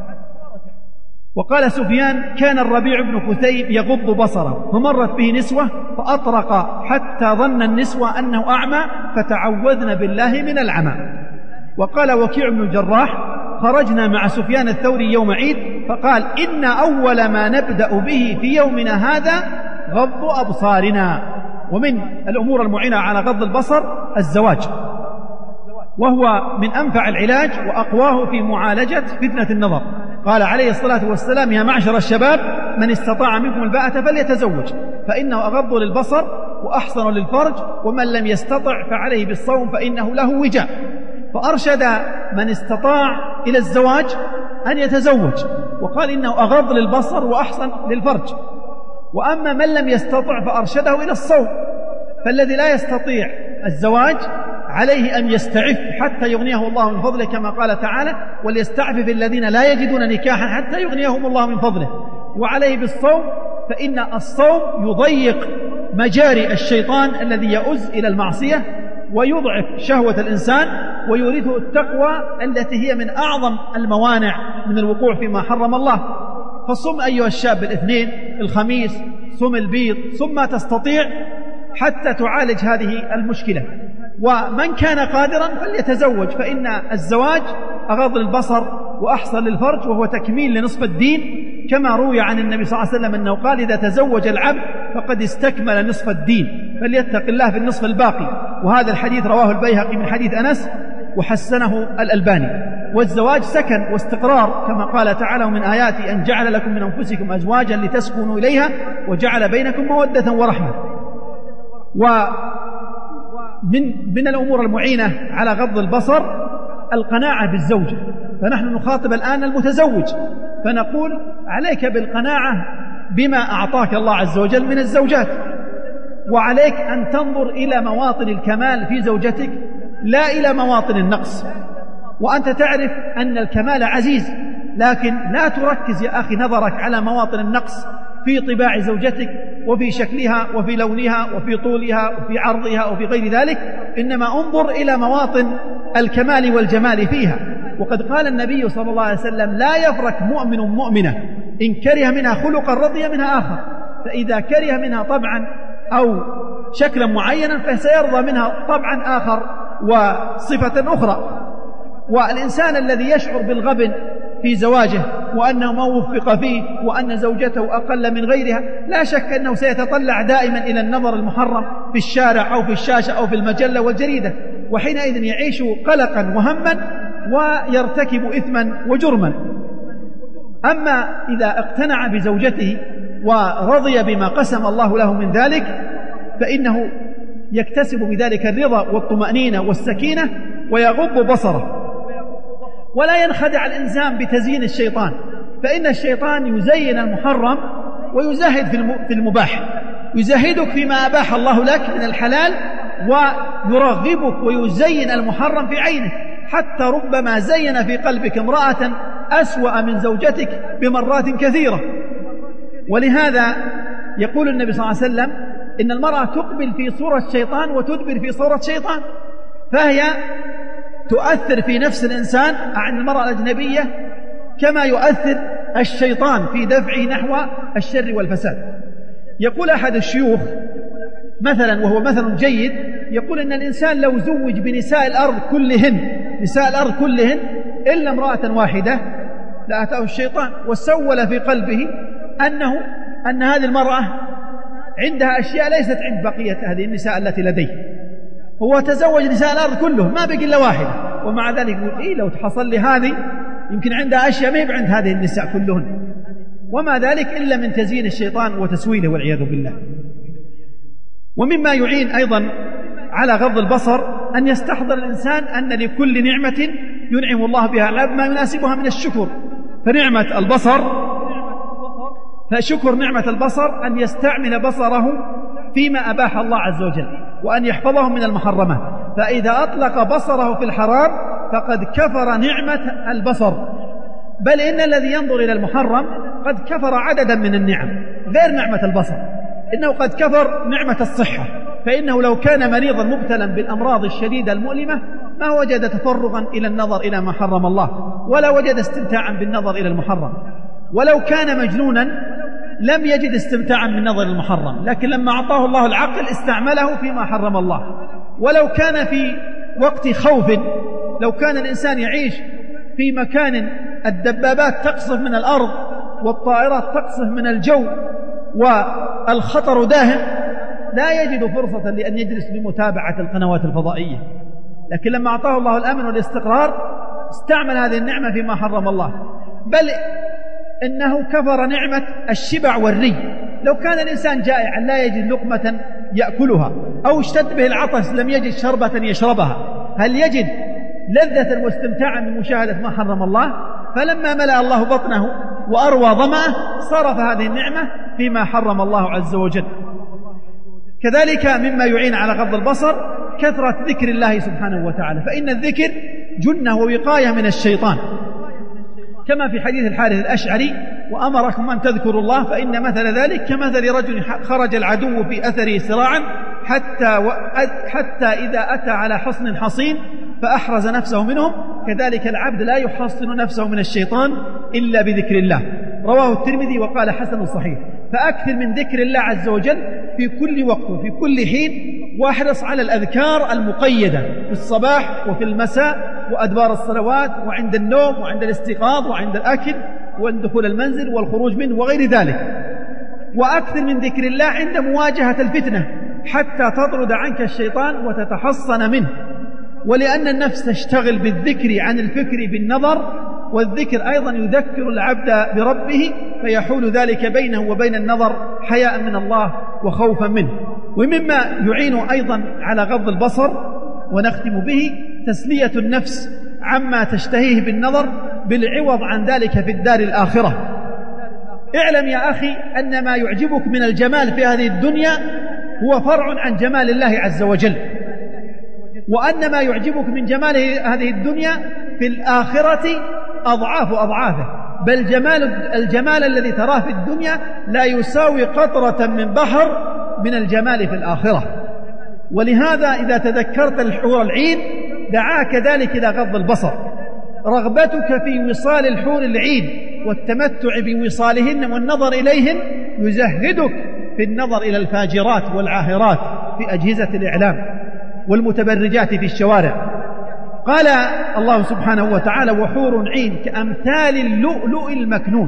وقال سفيان: كان الربيع بن خثيب يغض بصره، فمرت به نسوة فأطرق حتى ظن النسوة أنه أعمى، فتعوذن بالله من العمى. وقال وكيع بن الجراح: خرجنا مع سفيان الثوري يوم عيد، فقال: إن أول ما نبدأ به في يومنا هذا غض أبصارنا. ومن الأمور المعينة على غض البصر الزواج، وهو من أنفع العلاج وأقواه في معالجة فتنة النظر. قال عليه الصلاة والسلام: يا معشر الشباب، من استطاع منكم الباءة فليتزوج، فإنه أغض للبصر وأحصن للفرج، ومن لم يستطع فعليه بالصوم فإنه له وجاء. فأرشد من استطاع إلى الزواج أن يتزوج، وقال إنه أغض للبصر وأحصن للفرج. وأما من لم يستطع فأرشده إلى الصوم. فالذي لا يستطيع الزواج عليه أن يستعف حتى يغنيه الله من فضله، كما قال تعالى: وليستعفف الذين لا يجدون نكاحا حتى يغنيهم الله من فضله. وعليه بالصوم، فإن الصوم يضيق مجاري الشيطان الذي يؤز إلى المعصية، ويضعف شهوة الإنسان ويورثه التقوى التي هي من أعظم الموانع من الوقوع فيما حرم الله. فصم أيها الشاب الاثنين، الخميس، صم البيض، ثم ما تستطيع حتى تعالج هذه المشكلة. ومن كان قادرا فليتزوج، فإن الزواج أغض للبصر وأحصن للفرج وهو تكميل لنصف الدين، كما روي عن النبي صلى الله عليه وسلم أنه قال: إذا تزوج العبد فقد استكمل نصف الدين فليتق الله في النصف الباقي. وهذا الحديث رواه البيهقي من حديث أنس وحسنه الألباني. والزواج سكن واستقرار، كما قال تعالى: ومن آياته أن جعل لكم من أنفسكم أزواجا لتسكنوا إليها وجعل بينكم مودة ورحمة. ومن من الأمور المعينة على غض البصر القناعة بالزوجة. فنحن نخاطب الآن المتزوج فنقول: عليك بالقناعة بما أعطاك الله عز وجل من الزوجات، وعليك أن تنظر إلى مواطن الكمال في زوجتك لا إلى مواطن النقص. وأنت تعرف أن الكمال عزيز، لكن لا تركز يا أخي نظرك على مواطن النقص في طباع زوجتك وفي شكلها وفي لونها وفي طولها وفي عرضها وفي غير ذلك، إنما انظر إلى مواطن الكمال والجمال فيها. وقد قال النبي صلى الله عليه وسلم: لا يفرق مؤمن مؤمنة إن كره منها خلقا رضي منها آخر. فإذا كره منها طبعا أو شكلا معينا فسيرضى منها طبعا آخر وصفة أخرى. والإنسان الذي يشعر بالغبن في زواجه وأنه ما وفق فيه وأن زوجته أقل من غيرها، لا شك أنه سيتطلع دائما إلى النظر المحرم في الشارع أو في الشاشة أو في المجلة والجريدة، وحينئذ يعيش قلقا وهما ويرتكب إثما وجرما. أما إذا اقتنع بزوجته ورضي بما قسم الله له من ذلك فإنه يكتسب بذلك الرضا والطمأنينة والسكينة ويغض بصره. ولا ينخدع الإنسان بتزيين الشيطان، فإن الشيطان يزين المحرم ويزهد في المباح، يزهدك فيما أباح الله لك من الحلال ويرغبك ويزين المحرم في عينك، حتى ربما زين في قلبك امرأة أسوأ من زوجتك بمرات كثيرة. ولهذا يقول النبي صلى الله عليه وسلم: إن المرأة تقبل في صورة شيطان وتدبر في صورة شيطان، فهي تؤثر في نفس الإنسان عن المرأة الأجنبية كما يؤثر الشيطان في دفعه نحو الشر والفساد. يقول أحد الشيوخ مثلا، وهو مثل جيد، يقول إن الإنسان لو زوج بنساء الأرض كلهن نساء الأرض كلهن إلا امرأة واحدة لأتاه الشيطان وسول في قلبه أنه أن هذه المرأة عندها أشياء ليست عند بقية هذه النساء التي لديه. هو تزوج نساء الأرض كله ما بقي إلا واحدة، ومع ذلك يقول: إيه لو تحصل لي هذه يمكن عندها أشياء ما هي عند هذه النساء كلهن. وما ذلك إلا من تزيين الشيطان وتسويله والعياذ بالله. ومما يعين أيضا على غض البصر أن يستحضر الإنسان أن لكل نعمة ينعم الله بها على ما يناسبها من الشكر. فنعمة البصر فشكر نعمة البصر أن يستعمل بصره فيما أباح الله عز وجل وأن يحفظه من المحرمات. فإذا أطلق بصره في الحرام فقد كفر نعمة البصر، بل إن الذي ينظر إلى المحرم قد كفر عددا من النعم غير نعمة البصر. إنه قد كفر نعمة الصحة، فإنه لو كان مريضا مبتلا بالأمراض الشديدة المؤلمة ما وجد تفرغا إلى النظر إلى ما حرم الله، ولا وجد استمتاعا بالنظر إلى المحرم. ولو كان مجنونا لم يجد استمتاعا من نظر المحرم، لكن لما أعطاه الله العقل استعمله فيما حرم الله. ولو كان في وقت خوف، لو كان الإنسان يعيش في مكان الدبابات تقصف من الأرض والطائرات تقصف من الجو والخطر داهم، لا يجد فرصة لأن يجلس لمتابعة القنوات الفضائية. لكن لما أعطاه الله الأمن والاستقرار استعمل هذه النعمة فيما حرم الله. بل إنه كفر نعمة الشبع والري. لو كان الإنسان جائعا لا يجد لقمة يأكلها أو اشتد به العطش لم يجد شربة يشربها، هل يجد لذة واستمتاعا بمشاهدة ما حرم الله؟ فلما ملأ الله بطنه وأروى ظمأه صرف هذه النعمة فيما حرم الله عز وجل. كذلك مما يعين على غض البصر كثرة ذكر الله سبحانه وتعالى، فإن الذكر جنة ووقاية من الشيطان، كما في حديث الحارث الأشعري: وأمركم أن تذكروا الله فإن مثل ذلك كمثل رجل خرج العدو في أثره سراعا حتى, حتى إذا أتى على حصن حصين فأحرز نفسه منهم، كذلك العبد لا يحصن نفسه من الشيطان إلا بذكر الله. رواه الترمذي وقال حسن صحيح. فأكثر من ذكر الله عز وجل في كل وقت وفي كل حين، واحرص على الأذكار المقيدة في الصباح وفي المساء وأدبار الصلوات وعند النوم وعند الاستيقاظ وعند الأكل وعند دخول المنزل والخروج منه وغير ذلك. وأكثر من ذكر الله عند مواجهة الفتنة حتى تطرد عنك الشيطان وتتحصن منه، ولأن النفس تشتغل بالذكر عن الفكر بالنظر، والذكر أيضا يذكر العبد بربه فيحول ذلك بينه وبين النظر حياء من الله وخوفا منه. ومما يعين أيضا على غض البصر ونختم به تسلية النفس عما تشتهيه بالنظر بالعوض عن ذلك في الدار الآخرة. اعلم يا أخي أن ما يعجبك من الجمال في هذه الدنيا هو فرع عن جمال الله عز وجل، وأن ما يعجبك من جمال هذه الدنيا في الآخرة أضعاف أضعافه، بل جمال الجمال الذي تراه في الدنيا لا يساوي قطرة من بحر من الجمال في الآخرة. ولهذا إذا تذكرت الحور العين دعاك ذلك إلى غض البصر. رغبتك في وصال الحور العين والتمتع بوصالهن والنظر إليهن يزهدك في النظر إلى الفاجرات والعاهرات في أجهزة الإعلام والمتبرجات في الشوارع. قال الله سبحانه وتعالى: وحور عين كأمثال اللؤلؤ المكنون.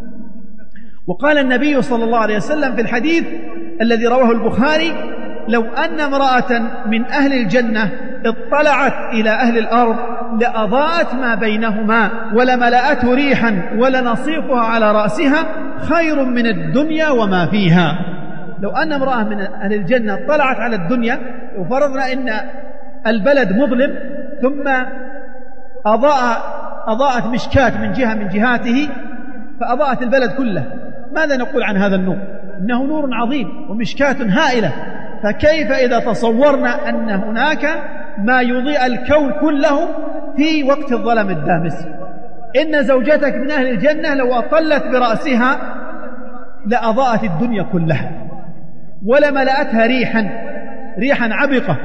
وقال النبي صلى الله عليه وسلم في الحديث الذي رواه البخاري: لو أن امرأة من أهل الجنة اطلعت إلى أهل الأرض لأضاءت ما بينهما ولملأته ريحا ولنصيفها على رأسها خير من الدنيا وما فيها. لو أن امرأة من أهل الجنة اطلعت على الدنيا، وفرضنا إن البلد مظلم ثم أضاء أضاءت مشكاة من جهة من جهاته فأضاءت البلد كله، ماذا نقول عن هذا النور؟ إنه نور عظيم ومشكاة هائلة. فكيف إذا تصورنا أن هناك ما يضيء الكون كله في وقت الظلام الدامس؟ إن زوجتك من أهل الجنة لو أطلت برأسها لأضاءت الدنيا كلها ولملأتها ريحا ريحا عبقة،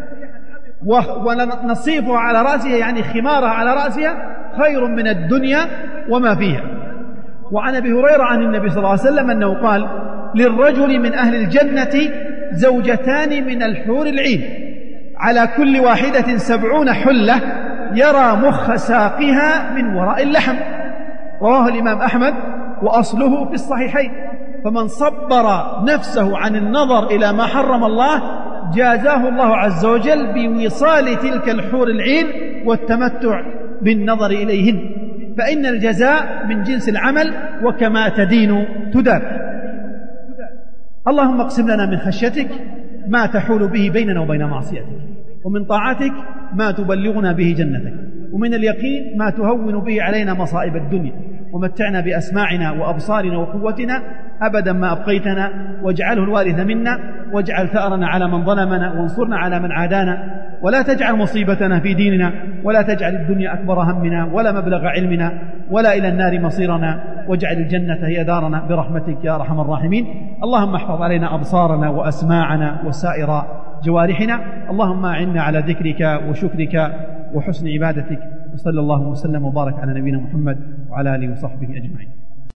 ونصيفها على رأسها يعني خمارها على رأسها خير من الدنيا وما فيها. وعن أبي هريرة عن النبي صلى الله عليه وسلم أنه قال: للرجل من أهل الجنة زوجتان من الحور العين على كل واحدة سبعون حلة يرى مخ ساقها من وراء اللحم. رواه الإمام أحمد وأصله في الصحيحين. فمن صبر نفسه عن النظر إلى ما حرم الله جازاه الله عز وجل بوصال تلك الحور العين والتمتع بالنظر إليهن، فإن الجزاء من جنس العمل وكما تدين تدان. اللهم اقسم لنا من خشيتك ما تحول به بيننا وبين معصيتك، ومن طاعتك ما تبلغنا به جنتك، ومن اليقين ما تهون به علينا مصائب الدنيا، ومتعنا بأسماعنا وأبصارنا وقوتنا أبدا ما أبقيتنا، واجعله الوارث منا، واجعل ثأرنا على من ظلمنا، وانصرنا على من عادانا، ولا تجعل مصيبتنا في ديننا، ولا تجعل الدنيا أكبر همنا ولا مبلغ علمنا ولا إلى النار مصيرنا، واجعل الجنة هي دارنا برحمتك يا أرحم الراحمين. اللهم احفظ علينا أبصارنا وأسماعنا وسائر جوارحنا. اللهم أعنا على ذكرك وشكرك وحسن عبادتك. وصلى الله وسلم وبارك على نبينا محمد وعلى آله وصحبه أجمعين.